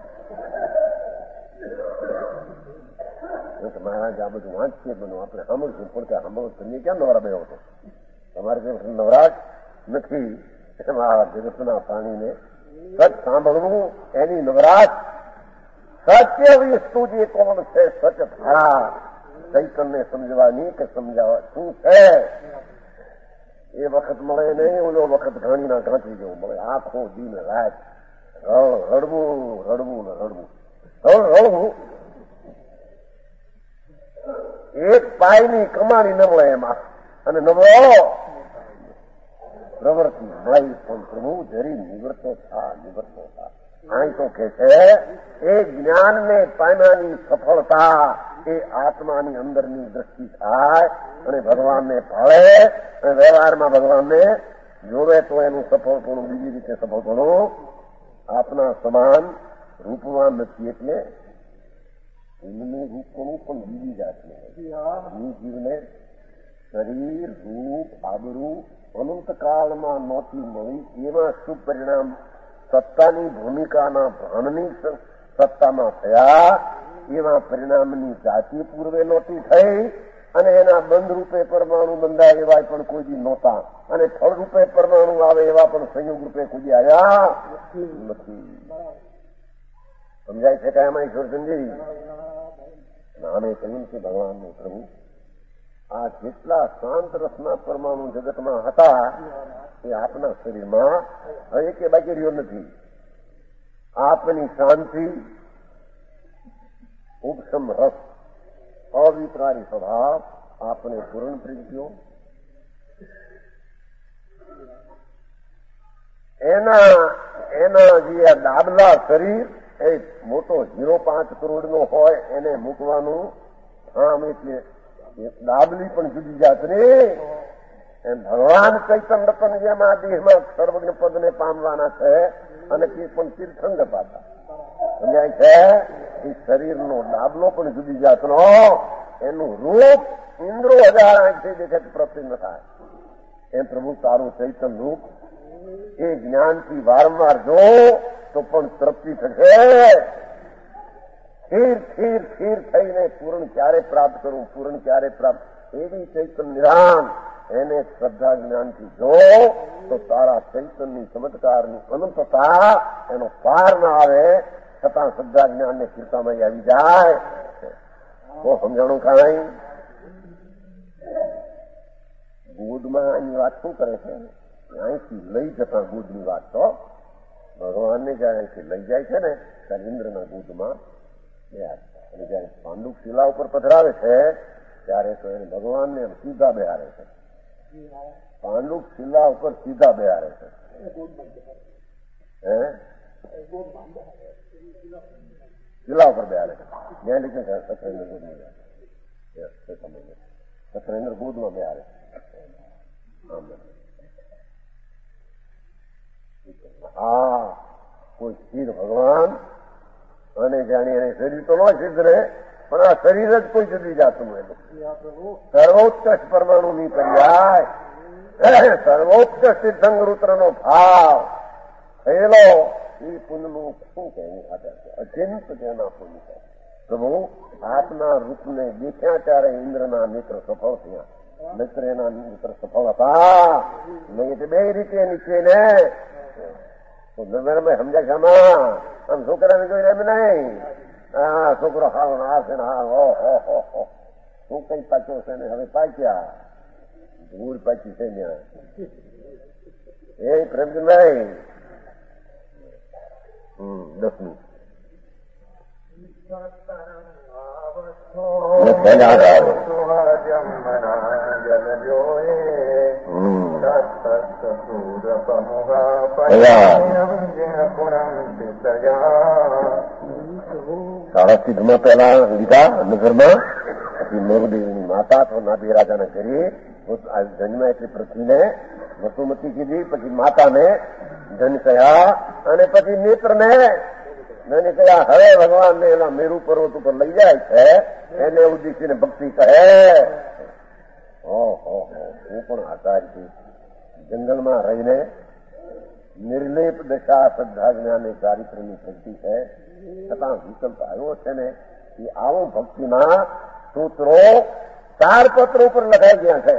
Speaker 1: મહારાજ આ બધું વાંચીએ, બધું આપણે સાંભળશું, પણ ત્યાં સાંભળવું તમને ક્યાં નવરા બે હતો? તમારે જે નવરાશ નથી એમાં જગતના પ્રાણીને સચ સાંભળવું એની નવરાશ. સત્ય વસ્તુ જે કોણ છે, સચ ધારા ચૈતન્ય સમજવાની કે સમજાવવા શું છે એ વખત મળે નહીં. ઓલો વખત ઘાણીના ઘાંચી જેવું મળે. આખો દિન રાત રડવું રડવું ને રડવું રડવું. એક પાયની કમાણી ન મળે એમાં, અને નબળો પ્રવૃત્તિ મળી પણ પ્રભુ જરી નિવૃત્તો થા. અહીં તો કે છે એ જ્ઞાનને પામ્યાની સફળતા એ આત્માની અંદરની દ્રષ્ટિ થાય અને ભગવાનને ભાળે અને વ્યવહારમાં ભગવાનને જોવે તો એનું સફળપણું બીજી રીતે સફળપણું આપના સમાન રૂપમાં નથી. એટલે એમનું રૂપપણું પણ બીજી જાતનું જીવને શરીર રૂપ આબરૂ અનંતકાળમાં નહોતી મળી એવા શુભ પરિણામ સત્તાની ભૂમિકાના ભાનની સત્તામાં થયા એવા પરિણામની જાતિ પૂર્વે નહોતી થઈ અને એના બંધ રૂપે પરમાણુ બંધાય એવા પણ કોઈ દી નહોતા અને ફળ રૂપે પરમાણુ આવે એવા પણ સંયોગ રૂપે કોઈ દી આવ્યા નથી. સમજાય છે કે એમાં ઈશ્વરચંદ્રજી નામે કહ્યું કે ભગવાનનું પ્રભુ આ જેટલા શાંત રસના પરમાણુ જગતમાં હતા એ આપના શરીરમાં હવે કે બાકી રહ્યો નથી. આપની શાંતિ ઉપશમ રસ અવિકારી સ્વભાવ આપને પૂર્ણ કરી ગયો. એના જે આ દાબલા શરીર એ મોટો 0.5 કરોડનો હોય એને મૂકવાનું આમ એટલે દાબલી પણ જુદી જાતની એમ ભગવાન ચૈતન્ય રતન જેમ આ દેહમાં સર્વજ્ઞ પદને પામવાના છે અને તે પણ તીર્થંગ પાતા સમજાય છે. એ શરીરનો દાબલો પણ જુદી જાતનો એનું રૂપ ઇન્દ્રો 1000 આંખથી દેખે પ્રત્યે ન થાય એમ પ્રભુ તારું ચૈતન્ય રૂપ એ જ્ઞાનથી વારંવાર જો તો પણ તૃપ્તિ થશે. સ્થિર થઈને પૂર્ણ ક્યારે પ્રાપ્ત કરવું પૂર્ણ ક્યારે પ્રાપ્ત એવી ચૈતન્ય નિધાન એને શ્રદ્ધા જ્ઞાનથી જો તો તારા ચૈતન્યની ચમત્કારની અનંતતા એનો પાર ના આવે છતાં શ્રદ્ધા જ્ઞાનને કીર્તામાં આવી જાય તો સમજાણું કાંઈ. ગોદમાં એની વાત શું કરે છે અહીંથી લઈ જતા ગોદની વાત તો ભગવાનને જયારે અહીંથી લઈ જાય છે ને ત્યારે ઇન્દ્રના ગોદમાં અને જયારે પાંડુક શિલા ઉપર પધરાવે છે ત્યારે તો એને ભગવાનને સીધા બેહારે છે. પાંડુક શિલા ઉપર સીધા બેહારે છે. શિલા ઉપર બેહારે છે. જ્યાં લીધે સત્રેન્દ્ર ગોદમાં સત્રેન્દ્ર ગોદમાં બેહારે છે. હા કોઈ સ્થિર ભગવાન અને જાણી એને શરીર તો ન સિદ્ધ રહે પણ આ શરીર જ કોઈ જુદી જાતનું એનું સર્વોત્કૃષ્ટ પરમાણુની પર્યાય સર્વોત્કૃષ્ટ તીર્થંકરુદ્રનો ભાવ થયેલો એ પુણ્યનું શું કહેવું અચિંત જેના પુણ્ય પ્રભુ આપના રૂપને દેખ્યા ત્યારે ઇન્દ્રના મિત્ર સફળ થયા. મિત્ર એના મિત્ર સફળ હતા નહીં તો બે રીતે નીચે ને સમજાય છે આમાં આમ છોકરાને જોઈને એમ નહીં હા છોકરો હાલ ના છે ને હાલ શું કઈ પાક્યો છે ને હવે પાક્યા ધૂળ પાકી છે ત્યાં એ પ્રેમચંદભાઈ 10મી સાડા સિદ્ધમાં પહેલા લીધા નગરમાં પછી મોરદેવીની માતા તો નાભી રાજાને કરી જન્મ એટલે પૃથ્વીને વસુમતી કીધી પછી માતાને જન કહ્યા અને પછી મિત્રને મેં કહ્યા હવે ભગવાનને એના મેરુ પર્વત ઉપર લઈ જાય છે એને ઉદ્દેશીને ભક્તિ કહે. હું પણ આચાર્યથી જંગલમાં રહીને નિર્લેપ દશા શ્રદ્ધા જ્ઞાન ચારિત્રની ભક્તિ છે છતાં વિકલ્પ આવ્યો છે ને એ આવું ભક્તિના સૂત્રો 4 પત્ર ઉપર લખાઈ ગયા છે.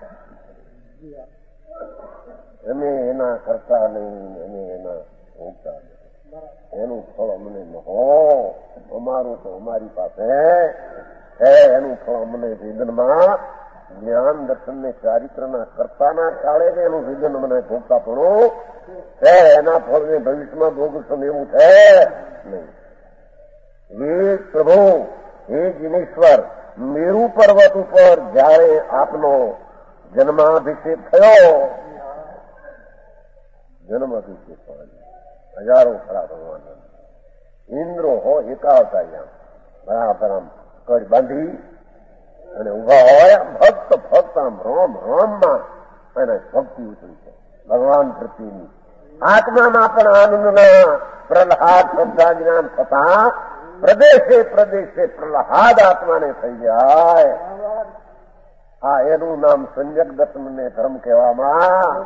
Speaker 1: અમે એના કરતા નહીં અમે એના ભોગતા એનું ફળ અમને ન હો અમારું તો અમારી પાસે છે એનું ફળ અમને વેદનમાં જ્ઞાન દર્શનને ચારિત્રના કરતાના કાળે જ એનું વેદન મને ભોગતા પણ છે એના ફળને ભવિષ્યમાં ભોગવશું એવું છે નહીં. હે પ્રભુ હે જીનેશ્વર મેરુ પર્વત ઉપર જયારે આપનો જન્માભિષેક થયો જન્માભિષેક હજારો ખરા ભગવાન. ઇન્દ્રો હો એકાવતા આમ બરાબર આમ કડ બાંધી અને ઉભા હોય ભક્ત ભક્ત આમ રોમ રોમમાં અને ભક્તિ ઉતરી છે ભગવાન પ્રત્યેની. આત્મામાં પણ આનંદના પ્રહલાદ શ્રદ્ધા જ્ઞાન થતા પ્રદેશે પ્રદેશે પ્રહલાદ આત્માને થઈ જાય. હા, એનું નામ સંયક દર્શનને ધર્મ કહેવામાં.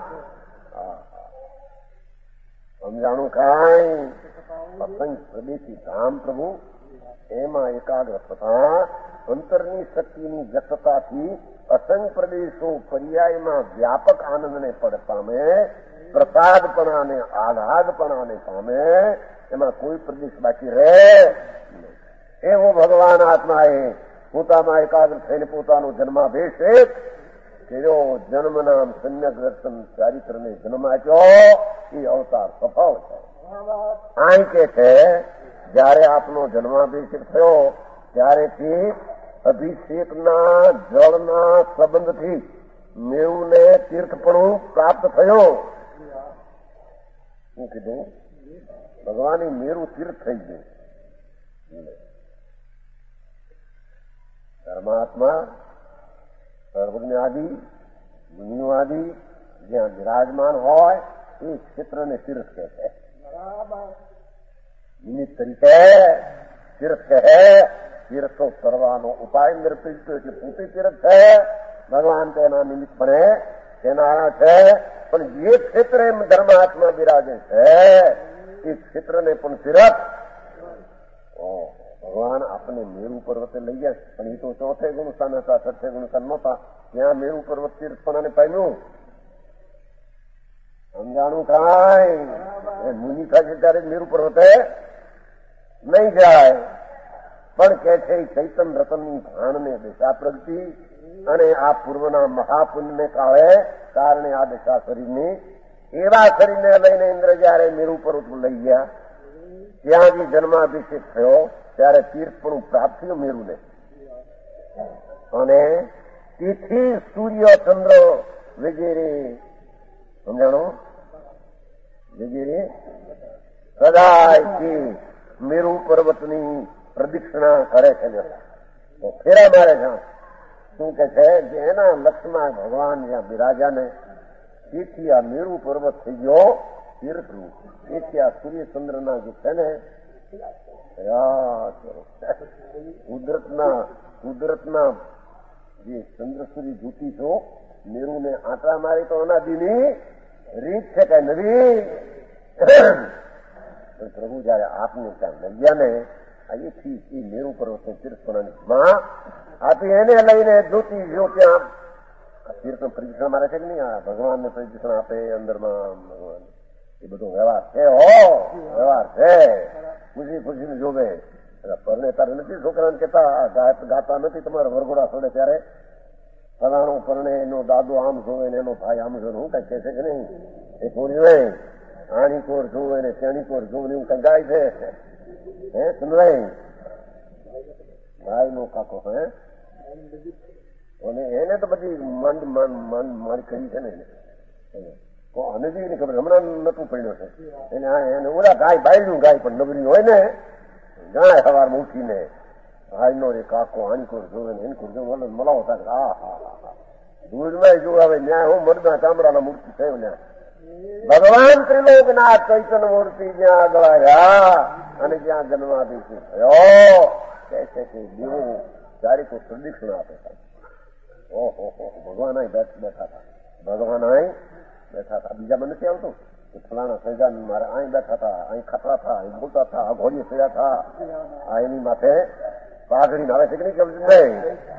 Speaker 1: સમજાણું કાંઈ અસંગ પ્રદેશી ધામ પ્રભુ એમાં એકાગ્ર થતા અંતરની શક્તિની જથતાથી અસંગ પ્રદેશો પર્યાયમાં વ્યાપક આનંદને પડ પામે, પ્રસાદપણાને આહ્લાદપણાને પામે, એમાં કોઈ પ્રદેશ બાકી રહે. એવો ભગવાન આત્માએ પોતામાં એકાગ્ર થઈને પોતાનો જન્માભેષ કર્યો. જન્મ નામ સમ્યક દર્શન ચારિત્રને જન્મ આપ્યો. એ અવતાર સફળ છે. આઈ કે છે જયારે આપનો જન્માભિષેક થયો ત્યારેથી અભિષેકના જળના સંબંધથી મેળુને તીર્થપણું પ્રાપ્ત થયો. શું કીધું? ભગવાનની મેરુ તીર્થ થઈ ગયું. પરમાત્મા સર્વજ્ઞાદિ મુનિવાદી જ્યાં વિરાજમાન હોય એ ક્ષેત્રને તીર્થ કહે છે. નિમિત્ત તરીકે તીર્થ કહે. તીર્થો કરવાનો ઉપાય નિર્પિત એટલે પોતે તીર્થ છે. ભગવાન તેના નિમિત્તપણે તેના છે. પણ જે ક્ષેત્રે ધર્માત્મા બિરાજે છે એ ક્ષેત્રને પણ તીર્થ. ભગવાન આપણને મેરુ પર્વતે લઈ જાય પણ એ તો ચોથે ગુણસ્થાન હતા, છઠ્ઠે ગુણસ્થાન નહોતા. ત્યાં મેરુ પર્વત તીર્થપણાને પામ્યું. સમજાણું કાંઈ? મુનિ થાય ત્યારે મેરુ પર્વતે નહીં જાય. પણ કે છે ચૈતન રતનની ભાણને દશા પ્રગતિ અને આ પૂર્વના મહાપુણ્યને કારણે આ દશા શરીરની એવા શરીરને લઈને ઇન્દ્ર જયારે મેરુ પર્વત લઈ ગયા ત્યાં જે જન્માભિષેક થયો ત્યારે તીર્થપણું પ્રાપ્ત થયું મેરુને. અને તેથી સૂર્ય ચંદ્ર વગેરે સમજાણો વગેરે સદાયથી મેરુ પર્વતની પ્રદક્ષિણા કરે છે. તો ફેરા મારે છે. શું કે છે જે એના લક્ષમાં ભગવાન જ્યાં બિરાજા ને તેથી આ મેરુ પર્વત થઈ ગયો તીર્થરૂપ. તેથી આ સૂર્યચંદ્રના જે છે ને કુદરતના જે ચંદ્ર સૂર્ય જ્યોતિ છો મેરુને આંટા મારી તો અનાદિની રીત છે કઈ નવી. પ્રભુ જયારે આપને ત્યાં લઈ ગયા ને અહીંથી એ મેરુ પર્વતને તીર્થપણાની માં આપી એને લઈને જ્યોતિ જો ત્યાં તીર્થ પ્રદક્ષિણા મારે છે કે નહીં? આ ભગવાનને પ્રદક્ષિણા આપે અંદરમાં ભગવાન એ બધો વ્યવહાર છે. વ્યવહાર છે. ખુશી ખુશીને જોવે. પરણે તારે નથી છોકરાને કહેતા ગાતા નથી તમારા વરઘોડા છોડે ત્યારે ફલાણું પરણે એનો દાદો આમ જોવે ને એનો ભાઈ આમ જોવે. હું કઈ કહે છે કે નહીં? એ પૂરી નહીં. આણી કોર જોવે ને તેણી કોર જોવે એવું કઈ ગાય છે. હે સુનવાઈ ભાઈ નો કાકો હે અને એને તો બધી મારી કરી છે ને અને જેવી ખબર હમણાં નતું પડ્યો છે એને ઓલા ગાય બાયલું ગાય પણ નબળી હોય ને ગાય સવારમાં ઉઠીને ભાઈ નો રે કાકો આનકોર જોવે ને એનકોર જોવે મલાવો થાય. હા હા દૂધમાં જો હવે ન્યાય હું મરદા ચામડાના મૂર્તિ થયો ને ભગવાન ત્રિલોકનાથ ચૈતન્ય મૂર્તિ જ્યાં આગળ આવ્યા અને જ્યાં જન્માભિષેક થયો કે છે કે દેવો ત્યારે કોઈ પ્રદક્ષિણા આપે છે. ઓહો ભગવાન અહીં બેઠા હતા. ભગવાન અહીં બેઠા હતા. બીજામાં નથી આવતું કે ફલાણા સજાન મારે અહીં બેઠા હતા, અહીં ખાતા હતા, અહીં બોલતા હતા, આ ઘોડીએ ચડ્યા હતા. આ એની માથે પાઘડી આવે છે કે નહીં કેમ નહીં?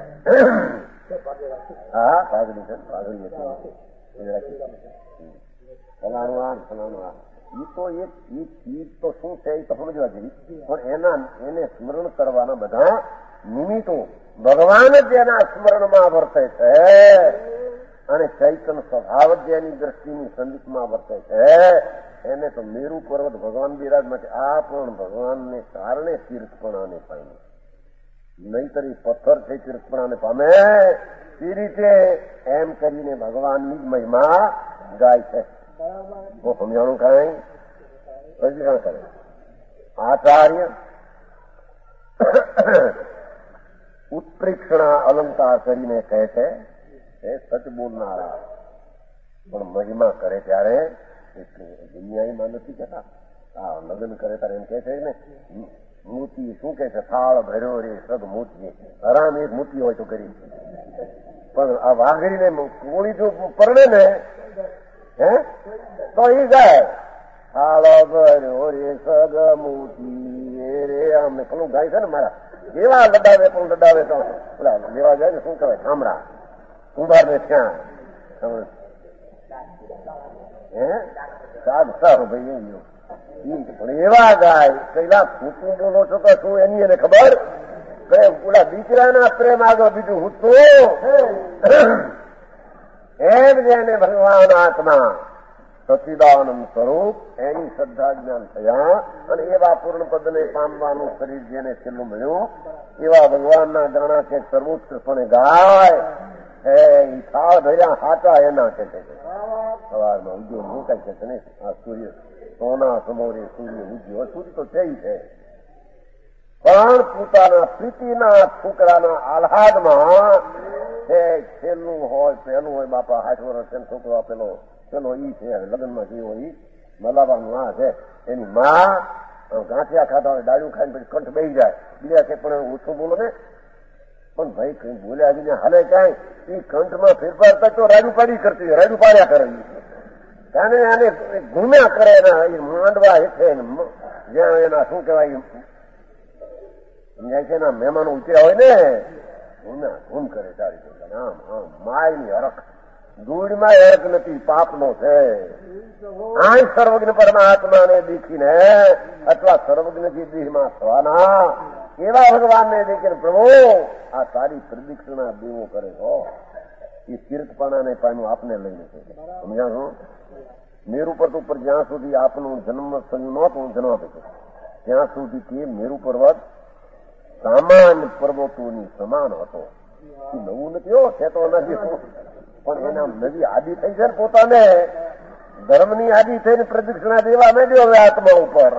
Speaker 1: હા પાઘડી છે. પાઘડી હતી ફલાણું ફલાણું એ તો એક ચીજ તો શું છે એ તો સમજવા જેવી. પણ એને સ્મરણ કરવાના બધા નિમિત્તો ભગવાન જ એના સ્મરણમાં વર્તે છે અને ચૈતન સ્વભાવ જ એની દ્રષ્ટિની સંદીપમાં વર્તે છે. એને તો મેરુ પર્વત ભગવાન બિરાજમાં છે. આ પણ ભગવાનને કારણે તીર્થપણાને પામે. નહીતર પથ્થર છે તીર્થપણાને પામે એ રીતે એમ કરીને ભગવાનની જ મહિમા ગાય છે. સમજાણું કઈ? પ્રદિક્ષણ કરે. આચાર્ય ઉત્પ્રેક્ષણા અલંકાર કરીને કહે છે એ સચ બોલનારા, પણ મહિમા કરે ત્યારે એટલું દુનિયામાં નથી કહેતા. હા, લગ્ન કરે ત્યારે એમ કે છે ને, મૂર્તિ શું કે છે, થાળ ભર્યો રે સગ મૂર્તિ, હરામ એક મૂર્તિ હોય તો કરી. પણ આ વાઘરીને કોળી જો પરણે ને હે તો એ જાય, થાળ ભર્યો રે સગ મૂર્તિ રે, આમને પેલું ગાય છે ને મારા એવા લડાવે, પણ લડાવે તો પેલા લેવા જાય ને શું કહેવાય, ઠામડા કુંભાર ને ત્યાં હે સાગ સારું ભાઈ પણ એવા ગાય કઈલા ફૂટું બોલો છો તો શું એની એને ખબર પ્રેમ, ઓલા દીકરાના પ્રેમ આગળ બીજું હું તો એમ જેને ભગવાન આત્મા સચિદાનંદ સ્વરૂપ એની શ્રદ્ધા જ્ઞાન થયા અને એવા પૂર્ણ પદને પામવાનું શરીર જેને છેલ્લું મળ્યું એવા ભગવાનના ગણા છે સર્વોત્કૃષ્ટને ગાય હે થાળ ભર્યા હાટા એના કે છે. સવારમાં ઉદ્યોગ મુકાય છે ને આ સૂર્ય સોના સમોરે સૂર્ય ઉદ્યોગ, સૂર્ય તો છે પણ પોતાના પ્રીતિના છોકરાના આહ્લાદમાં છેલ્લું હોય પહેલું હોય, બાપા 60 વર્ષ એમ છોકરો આપેલો પેલો ઈ છે લગ્નમાં જેવો ઈ મલાવાનું આ છે, એની માં ગાંઠિયા ખાતા હોય, ડાળું ખાઈને પછી કંઠ બેસી જાય, બીજા કે પણ ઓછું બોલો ને, પણ ભાઈ કઈ બોલ્યા જ હાલે ક્યાંય એ કંઠમાં ફેરફાર થાય તો રાડું પાડી કરતી, રાડું પાડ્યા કરે કારણ આને ઘૂમ્યા કરે એના માંડવા હેઠે જ્યાં એના શું કહેવાય સમજાય છે એના મહેમાનો ઉતર્યા હોય ને ઘૂમ્યા ઘૂમ કરે તારી આમ આમ માયની હરખ, ધૂળમાં એક નથી પાપનો છે. આ સર્વજ્ઞ પરમાત્માને દીખીને અથવા સર્વજ્ઞથી દેહમાં થવાના એવા ભગવાનને દેખીને પ્રભુ આ સારી પ્રદક્ષિણા દેવો કરે છો એ તીર્થપણાને પામ્યું આપને લઈને છે. સમજ્યા છો? મેરુ પર્વત ઉપર જ્યાં સુધી આપનું જન્મ થયું નહોતું જન્મ હતું ત્યાં સુધી તે મેરુ પર્વત સામાન્ય પર્વતોની સમાન હતો. એ નવું નથી હો, છે તો નથી, પણ એના નવી આદિ થઈ છે ને પોતાને ધર્મની આદિ થઈને પ્રદક્ષિણા દેવા માંડ્યો હવે આત્મા ઉપર.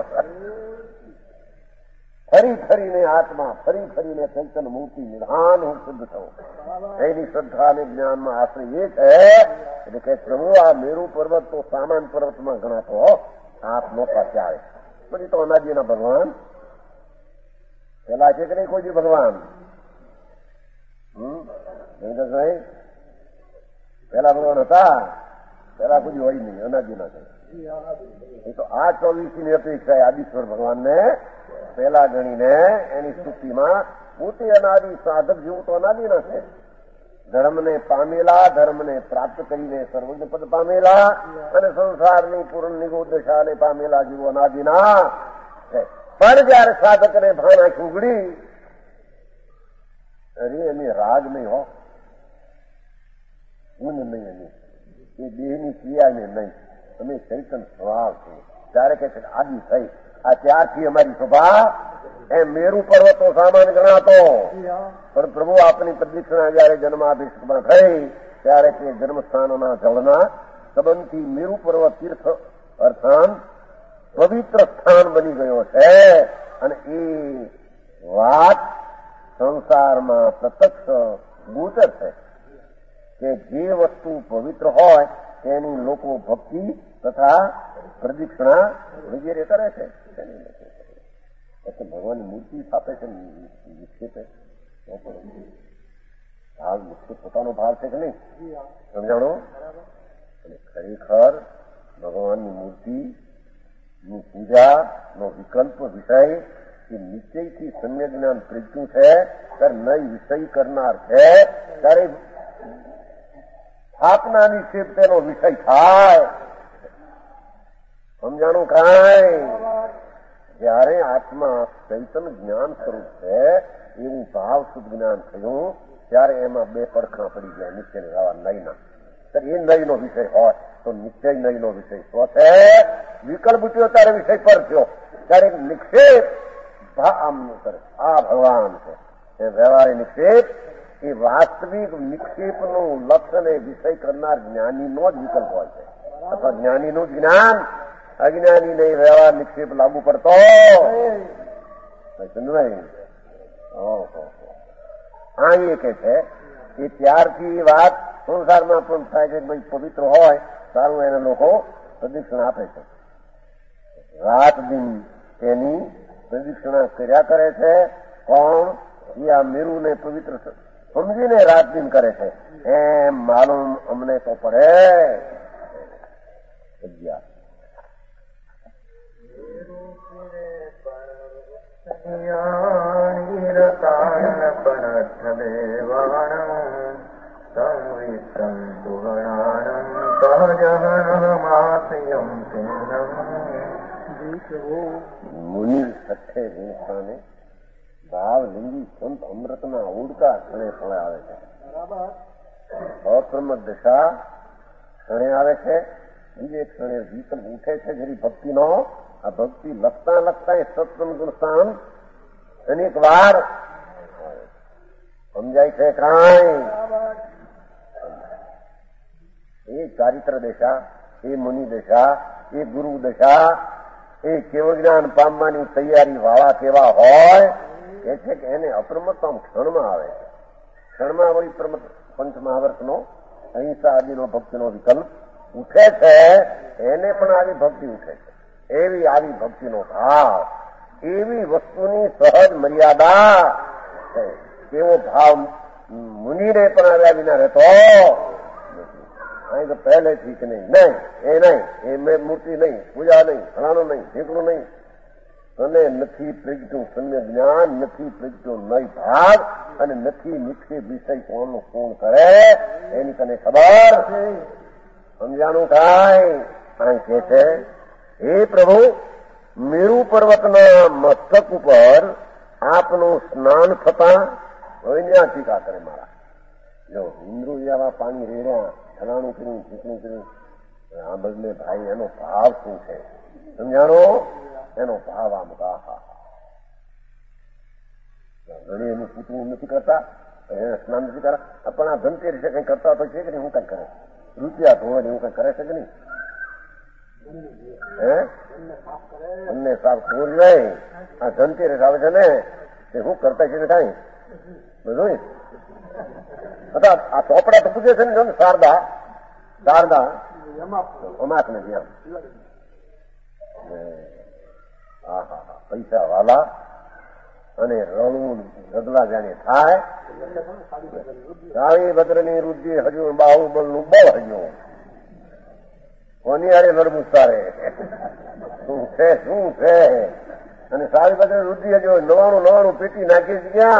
Speaker 1: ફરી ફરીને આત્મા ફરી ફરીને ચૈતન્ય મૂર્તિ નિધાન હું શુદ્ધ થવું એની શ્રદ્ધા અને જ્ઞાનમાં આશ્રય એ છે. એટલે કે પ્રભુ આ મેરુ પર્વત તો સામાન પર્વતમાં ગણાતો આપ નોતા ત્યારે, પછી તો અનાજીના ભગવાન પેલા છે કે નહીં કોઈ ભગવાન પેલા ભગવાન હતા, પેલા કોઈ હોય નહીં, અનાજીના છે. એ તો આ 24 ની અપેક્ષા આદિશ્વર ભગવાનને પેલા ગણીને એની સ્તુતિમાં પોતે અનાદિ સાધક જેવું તો અનાદિના છે. ધર્મને પામેલા, ધર્મને પ્રાપ્ત કરીને સર્વજ્ઞ પદ પામેલા અને સંસારની પૂર્ણ નિગોદ દશાને પામેલા જેવું અનાદિના છે. પણ જયારે સાધકને ભાન આંખ ઉગડી અરે એની રાગ નહીં હો, ગુણ નહીં એની, એ દેહની ક્રિયાને નહીં, તમે ચૈતન સ્વભાવ છો ત્યારે કે આદિ થઈ આ ત્યારથી અમારી સભા એમ મેરુ પર્વતો સામાન ગણાતો. પણ પ્રભુ આપની પ્રદક્ષિણા જયારે જન્માભિષેકમાં થઈ ત્યારે તે જન્મસ્થાનના જળના સંબંધથી મેરુ પર્વત તીર્થ અર્થાન પવિત્ર સ્થાન બની ગયો છે. અને એ વાત સંસારમાં પ્રત્યક્ષ ગોચર છે કે જે વસ્તુ પવિત્ર હોય તેની લોકો ભક્તિ તથા પ્રદક્ષિણા વગેરે કરે છે. એટલે ભગવાનની મૂર્તિ સ્થાપે છે, નિક્ષેપે ભાવ નિક્ષેપ પોતાનો ભાવ છે કે નહીં, સમજાણો? અને ખરેખર ભગવાનની મૂર્તિની પૂજાનો વિકલ્પ વિષય એ નિશ્ચયથી સમ્યક જ્ઞાન પ્રજ્ઞું છે ત્યારે નઈ વિષય કરનાર છે ત્યારે સ્થાપના નિક્ષેપ તેનો વિષય થાય. સમજાણું? કાંઈ જયારે આત્મા ચૈતન્ય જ્ઞાન સ્વરૂપ છે એવું ભાવ શુદ્ધ જ્ઞાન થયું ત્યારે એમાં બે પડખા પડી ગયા નિશ્ચય રહેવા નયના. એ નયનો વિષય હોય તો નિશ્ચય નયનો વિષય સ્વ છે, વિકલ્પ ઉઠ્યો ત્યારે વિષય પર થયો ત્યારે નિક્ષેપ આમ કરે. આ ભગવાન છે એ વ્યવહારિક નિક્ષેપ એ વાસ્તવિક નિક્ષેપનું લક્ષણ એ વિષય કરનાર જ્ઞાનીનો જ વિકલ્પ હોય છે, અથવા જ્ઞાનીનું જ્ઞાન અજ્ઞાની નહીં વ્યવહાર નિક્ષેપ લાગુ પડતો સમજાય. આ એ કે છે કે ત્યારથી વાત સંસારમાં પણ થાય છે. ભાઈ પવિત્ર હોય સારું એને લોકો પ્રદક્ષિણા આપે છે. રાત દિન તેની પ્રદક્ષિણા કર્યા કરે છે. કોણ? એ આ મેરુને પવિત્ર સમજીને રાત દિન કરે છે. એમ માલુમ અમને તો પડે. મુનિ સઠ્ઠે હિંસાને ભાવ લિંગી સંત અમૃતના ઉડકા ક્ષણે ક્ષણે આવે છે. અક્રમ દશા ક્ષણે આવે છે. બીજે ક્ષણે વિકલ્પ ઉઠે છે જેની ભક્તિનો. આ ભક્તિ લખતા લખતા એ સત્સંગ ગુણસ્થાન અનેક વાર સમજાય છે. કાંઈ એ ચારિત્ર દશા, એ મુનિ દશા, એ ગુરુ દશા, એ કેવળ જ્ઞાન પામવાની તૈયારી વાળા કેવા હોય એ છે કે એને અપ્રમત્તમ ક્ષણમાં આવે છે. ક્ષણમાં વળી પંચ મહાવર્તનો અહિંસા આદિનો ભક્તિનો વિકલ્પ ઉઠે છે. એને પણ આવી ભક્તિ ઉઠે છે. એવી આવી ભક્તિનો ભાવ, એવી વસ્તુની સહજ મર્યાદા છે. એવો ભાવ મુનિને પણ આવ્યા વિના રહેતો અહીં તો પહેલેથી કે નહીં, નહીં એ નહીં, એ મેં મૂર્તિ નહીં, પૂજા નહીં, ફલાણું નહીં, ઢીકણું નહીં. તને નથી પ્રગટ્યું સમ્ય જ્ઞાન, નથી પ્રગટ્યો નય ભાગ અને નથી નિક્ષેપ વિષય કોણનું કોણ કરે એની તને ખબર સમજાનું કાંઈ. અહીં કે છે હે પ્રભુ, મેરુ પર્વતના મસ્તક ઉપર આપનું સ્નાન થતા હવે ત્યાં ટીકા કરે મારા. જો ઇન્દ્રુ જેવા પાણી રેડ્યા, ફલાણું કર્યું, ઢીકણું કર્યું, આ બદલે ભાઈ એનો ભાવ શું છે સમજાણો? એનો ભાવ આમ ઘણી એનું પૂતળું નથી કરતા, એને સ્નાન નથી કરતા. પણ આ ધનતેર છે કઈ કરતા તો છે કે નહીં? હું કઈ કરે રૂપિયા ધોવા એવું કઈ કરે છે કે નહીં? હે અમને સાફ કરવું નહીં. આ ધનતેરસ આવે છે ને તે હું કરતા છે ને કઈ બધું. આ ચોપડા તો પૂછે છે ને શારદા અમાસ નથી આમ. હા હા હા, પૈસા વાલા અને રણું રગલા જાણે થાય. સારી ભદ્રની રુદ્ધિ હજુ બાહુબલનું બળ હજુ કોની હારે લડવું તારે શું છે? અને સારી ભદ્ર રુદ્ધિ હજુ 99 પેટી નાખી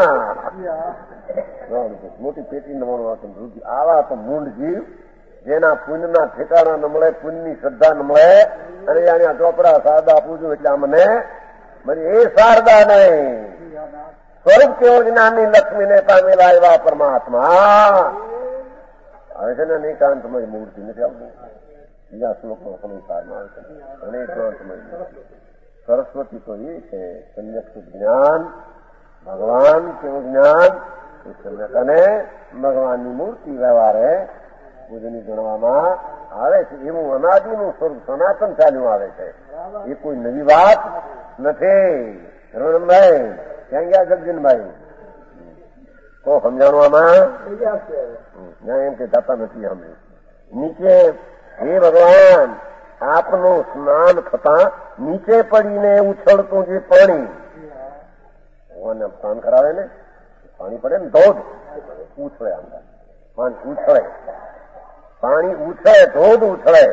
Speaker 1: ગયા. મોટી પેટી 99 રુદ્ધિ. આવા તો મૂંડ જીવ જેના પુણ્યના ઠેકાણા ન મળે, પુણ્યની શ્રદ્ધા ન મળે. અને અહીંયા ચોપડા શારદા પૂજું એટલે અમને મારી એ શારદા નહીં, સ્વરૂપ કેવો જ્ઞાનની લક્ષ્મીને પામેલા એવા પરમાત્મા આવે છે ને. અનેકાંત તમારી મૂર્તિ નથી આવતું. બીજા શ્લોકમાં સંસારમાં આવે છે અનેકાંત તમારી સરસ્વતી તો એ છે સમ્યક જ્ઞાન, ભગવાન કેવું જ્ઞાન એ સમ્યક અને ભગવાનની મૂર્તિ વ્યવહારે પૂજની ગણવામાં આવે છે. એવું અનાદિનું સ્વરૂપ સનાતન ચાલ્યું આવે છે. એ કોઈ નવી વાત નથી. રણભાઈ ક્યાં ગયા? જગજીનભાઈ તો સમજાણવામાં એમ કે જાતા નથી અમે નીચે. હે ભગવાન, આપનું સ્નાન થતા નીચે પડીને ઉછળતું જે પાણી, ભગવાનને સ્નાન કરાવે ને પાણી પડે ને ધોધ ઉછળે, આમ પાણી ઉછળે, પાણી ઉછળે, ધોધ ઉછળે.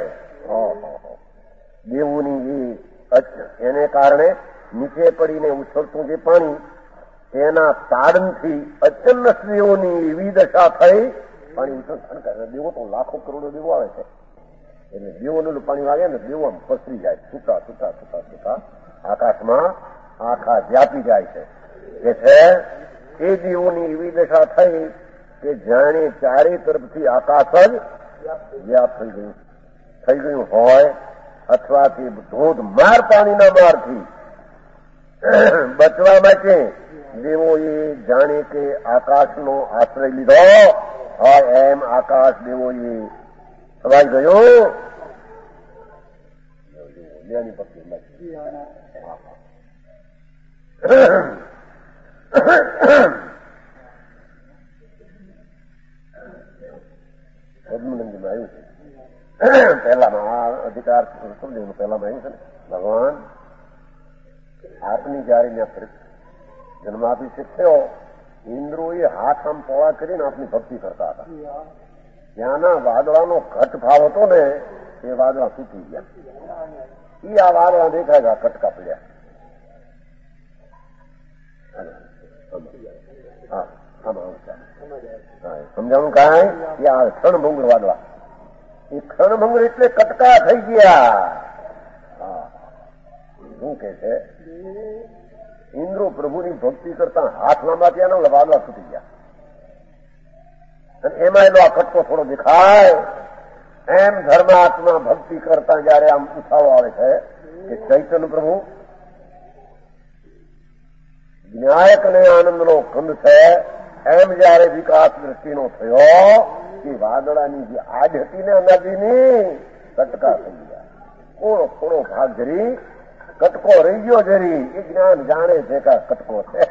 Speaker 1: દેવુની એને કારણે નીચે પડીને ઉછળતું જે પાણી તેના તાડનથી અચન્ન સ્ત્રીઓની એવી દશા થઈ. પાણી ઉછળ દેવો તો લાખો કરોડો દેવો આવે છે એટલે દેવોનું પાણી વાગે ને દેવો આમ પસરી જાય, છૂટા છૂટા છૂટા છૂટા આકાશમાં આખા વ્યાપી જાય છે. એ છે એ દેવોની એવી દશા થઈ કે જાણે ચારે તરફથી આકાશ જ વ્યાપ થઈ ગયું હોય, અથવા તે ધોધમાર પાણીના મારથી બચવા માટે દેવોએ જાણે કે આકાશનો આશ્રય લીધો હોય એમ આકાશ દેવોએ થવાઈ ગયો. જ્ઞાની ભક્તિ બસ. પદ્મનંદીમાં આવ્યું છે પહેલામાં આ અધિકાર સમજવું પહેલામાં આવ્યું છે ને ભગવાન આપની જયારે ત્યાં જન્માભિષેક થયો ઇન્દ્રોએ હાથ આમ પોળા કરીને આપની ભક્તિ કરતા હતા. ત્યાંના વાદળાનો ઘટ ભાવ હતો ને એ વાદળા તૂટી ગયા. એ આ વાદળા દેખાય ગયા કટકા પડ્યા. સમજાણું કાંઈ એ આ ક્ષણભંગુર વાદળા એ ક્ષણભંગુર એટલે કટકા થઈ ગયા. શું કે છે ઇન્દ્રો પ્રભુની ભક્તિ કરતા હાથ લાંબા થયા ને વાદળા તૂટી ગયા. અને એમાં એનો આ કટકો થોડો દેખાય. એમ ધર્માત્મા ભક્તિ કરતા જયારે આમ ઉછાળો આવે છે કે ચૈતન્ય પ્રભુ જ્ઞાયક અને આનંદનો કંદ છે એમ જયારે વિકાસ દ્રષ્ટિનો થયો કે વાદળાની જે આજ હતી ને નદીની કટકા થઈ ગયા. થોડો થોડો ભાગ જરી કટકો રહી ગયો જરી એ જ્ઞાન જાણે છે કે કટકો છે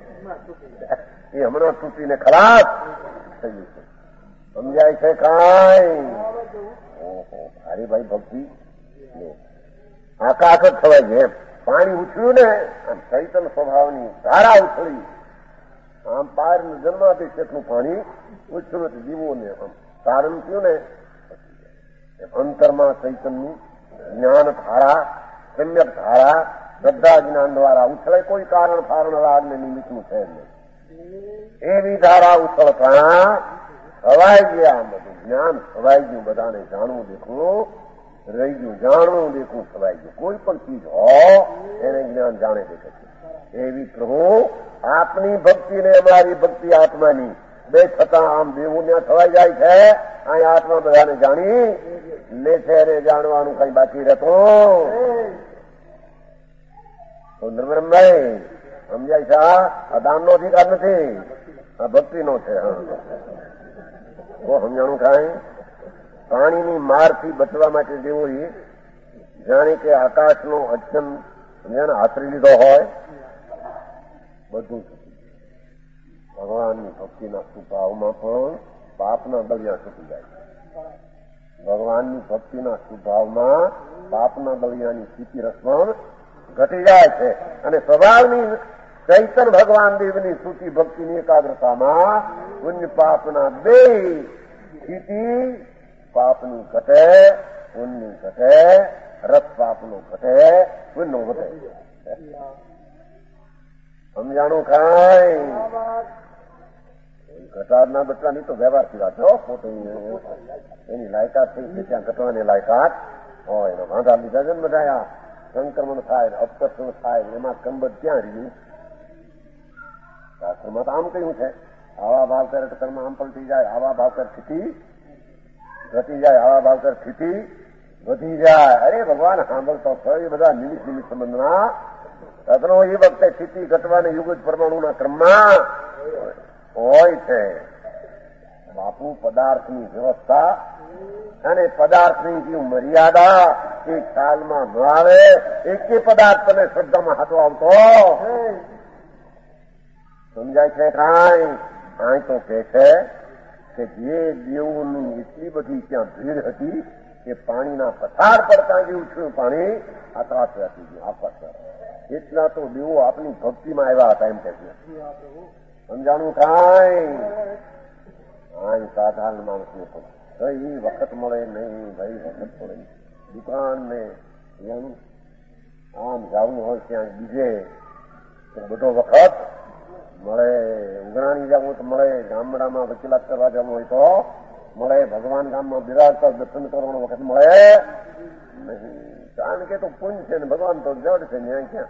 Speaker 1: એ હમણાં તૂટીને ખલાસ થયું છે. સમજાય છે કાંઈ? ઓહો હરિભાઈ ભક્તિ આકાશ જ થવાય છે. એમ પાણી ઉછળ્યું ને આમ ચૈતન્ય સ્વભાવની ધારા ઉછળી આમ પાર જન્માભિષેકનું પાણી ઉછળ્યું તો જીવોને આમ તારણ થયું ને અંતરમાં ચૈતન્યની જ્ઞાન ધારા સમ્યક ધારા શ્રદ્ધા જ્ઞાન દ્વારા ઉછળે. કોઈ કારણ ફારણ રાગ ને નિમિત્તનું છે નહીં. એવી ધારા ઉછળતા હવાઈ ગયા. બધું જ્ઞાન હવાઈ ગયું. બધાને જાણવું દેખવું રહી ગયું. જાણવું દેખવું સવાઈ ગયું. કોઈ પણ ચીજ હો એને જ્ઞાન જાણે દેખે છે. એવી પ્રભુ આપની ભક્તિ ને અમારી ભક્તિ આત્માની બે છતાં આમ દેવું ત્યાં થવાઈ જાય છે. અહીં આત્મા બધાને જાણી લે છે અને જાણવાનું કઈ બાકી રહેતું તો નરમભાઈ સમજાય છે. આ દાનનો અધિકાર નથી, આ ભક્તિનો છે. સમજાણું કાંઈ? પાણીની મારથી બચવા માટે જેવું જાણે કે આકાશનો અચન આશરી લીધો હોય બધું. ભગવાનની ભક્તિના સ્વભાવમાં પણ પાપના દળિયા છૂટી જાય. ભગવાનની ભક્તિના સ્વભાવમાં પાપના દળિયાની સ્થિતિ રસમાં ઘટી જાય છે. અને સ્વભાવની ચૈતન્ય ભગવાન દેવની સૂચિ ભક્તિની એકાગ્રતામાં પુણ્ય પાપના બે સ્થિતિ પાપની ઘટે પુણ્ય ઘટે, રસ પાપનો ઘટે પુણ્યનો ઘટે. સમજાણું કાંઈ? ઘટાડના બટલાની તો વ્યવહારથી વાત હો. પોતાની એની લાયકાત થઈ છે ત્યાં ઘટવાની લાયકાત હોય. એનો વાંધા લીધા છે ને બધા સંક્રમણ થાય અપકર્ષણ થાય એમાં કંબત ક્યાં રહ્યું? શાસ્ત્રમાં તો આમ કહ્યું છે આવા ભાવ કરે કર્મ આમ પલટી જાય, આવા ભાવ કર સ્થિતિ ઘટી જાય, આવા ભાવ કર સ્થિતિ વધી જાય. અરે ભગવાન સાંભળતો થયો એ બધા નિમિત્ત સંબંધના રત્નો એ વખતે સ્થિતિ ઘટવાને યુગ પરમાણુના ક્રમમાં હોય છે. બાપુ પદાર્થની વ્યવસ્થા અને પદાર્થની જે મર્યાદા એ ખ્યાલમાં ન આવે. એક પદાર્થ તમે શ્રદ્ધામાં હાથો આવતો સમજાય છે કાંઈ? કાંઈ તો કે છે કે જે દેવોની એટલી બધી ત્યાં ભીડ હતી કે પાણીના પથાર પડતા જે ઉછળ્યું પાણી આકાશ હતી ગયું. આકાશ એટલા તો દેવો આપની ભક્તિમાં આવ્યા હતા એમ કે છે. સમજાણું કાંઈ? કાંઈ સાધારણ માણસને પણ કઈ વખત મળે નહીં ભાઈ, વખત મળે નહીં. દુકાન ને આમ જવું હોય ત્યાં બીજે તો બધો વખત મળે. ઉઘરાણી જવું તો મળે, ગામડામાં વકીલાત કરવા જવું હોય તો મળે, ભગવાન ગામમાં બિરાજતા દર્શન કરવાનો વખત મળે નહીં. કારણ કે તો પુણ્ય છે ને ભગવાન તો જડ છે ન્યાય ક્યાં?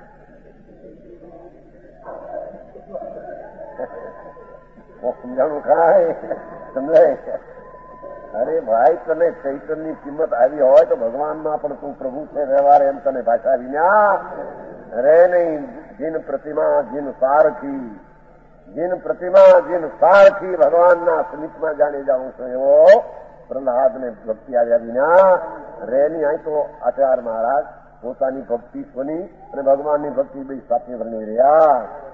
Speaker 1: સમજાણું ખાય સમજાય? અરે ભાઈ તને ચૈતનની કિંમત આવી હોય તો ભગવાનમાં પણ તું પ્રભુ છે વ્યવહાર એમ તને ભાષા વિના રે નહીં. જીન પ્રતિમા જીન સારથી, જીન પ્રતિમા જીન સારથી ભગવાનના સમીપમાં જાણી જાઉં છું એવો પ્રહલાદને ભક્તિ આવ્યા વિના રે નહીં. અહીં તો આચાર્ય મહારાજ પોતાની ભક્તિ સુની અને ભગવાનની ભક્તિ બે સાથે વર્ણી રહ્યા.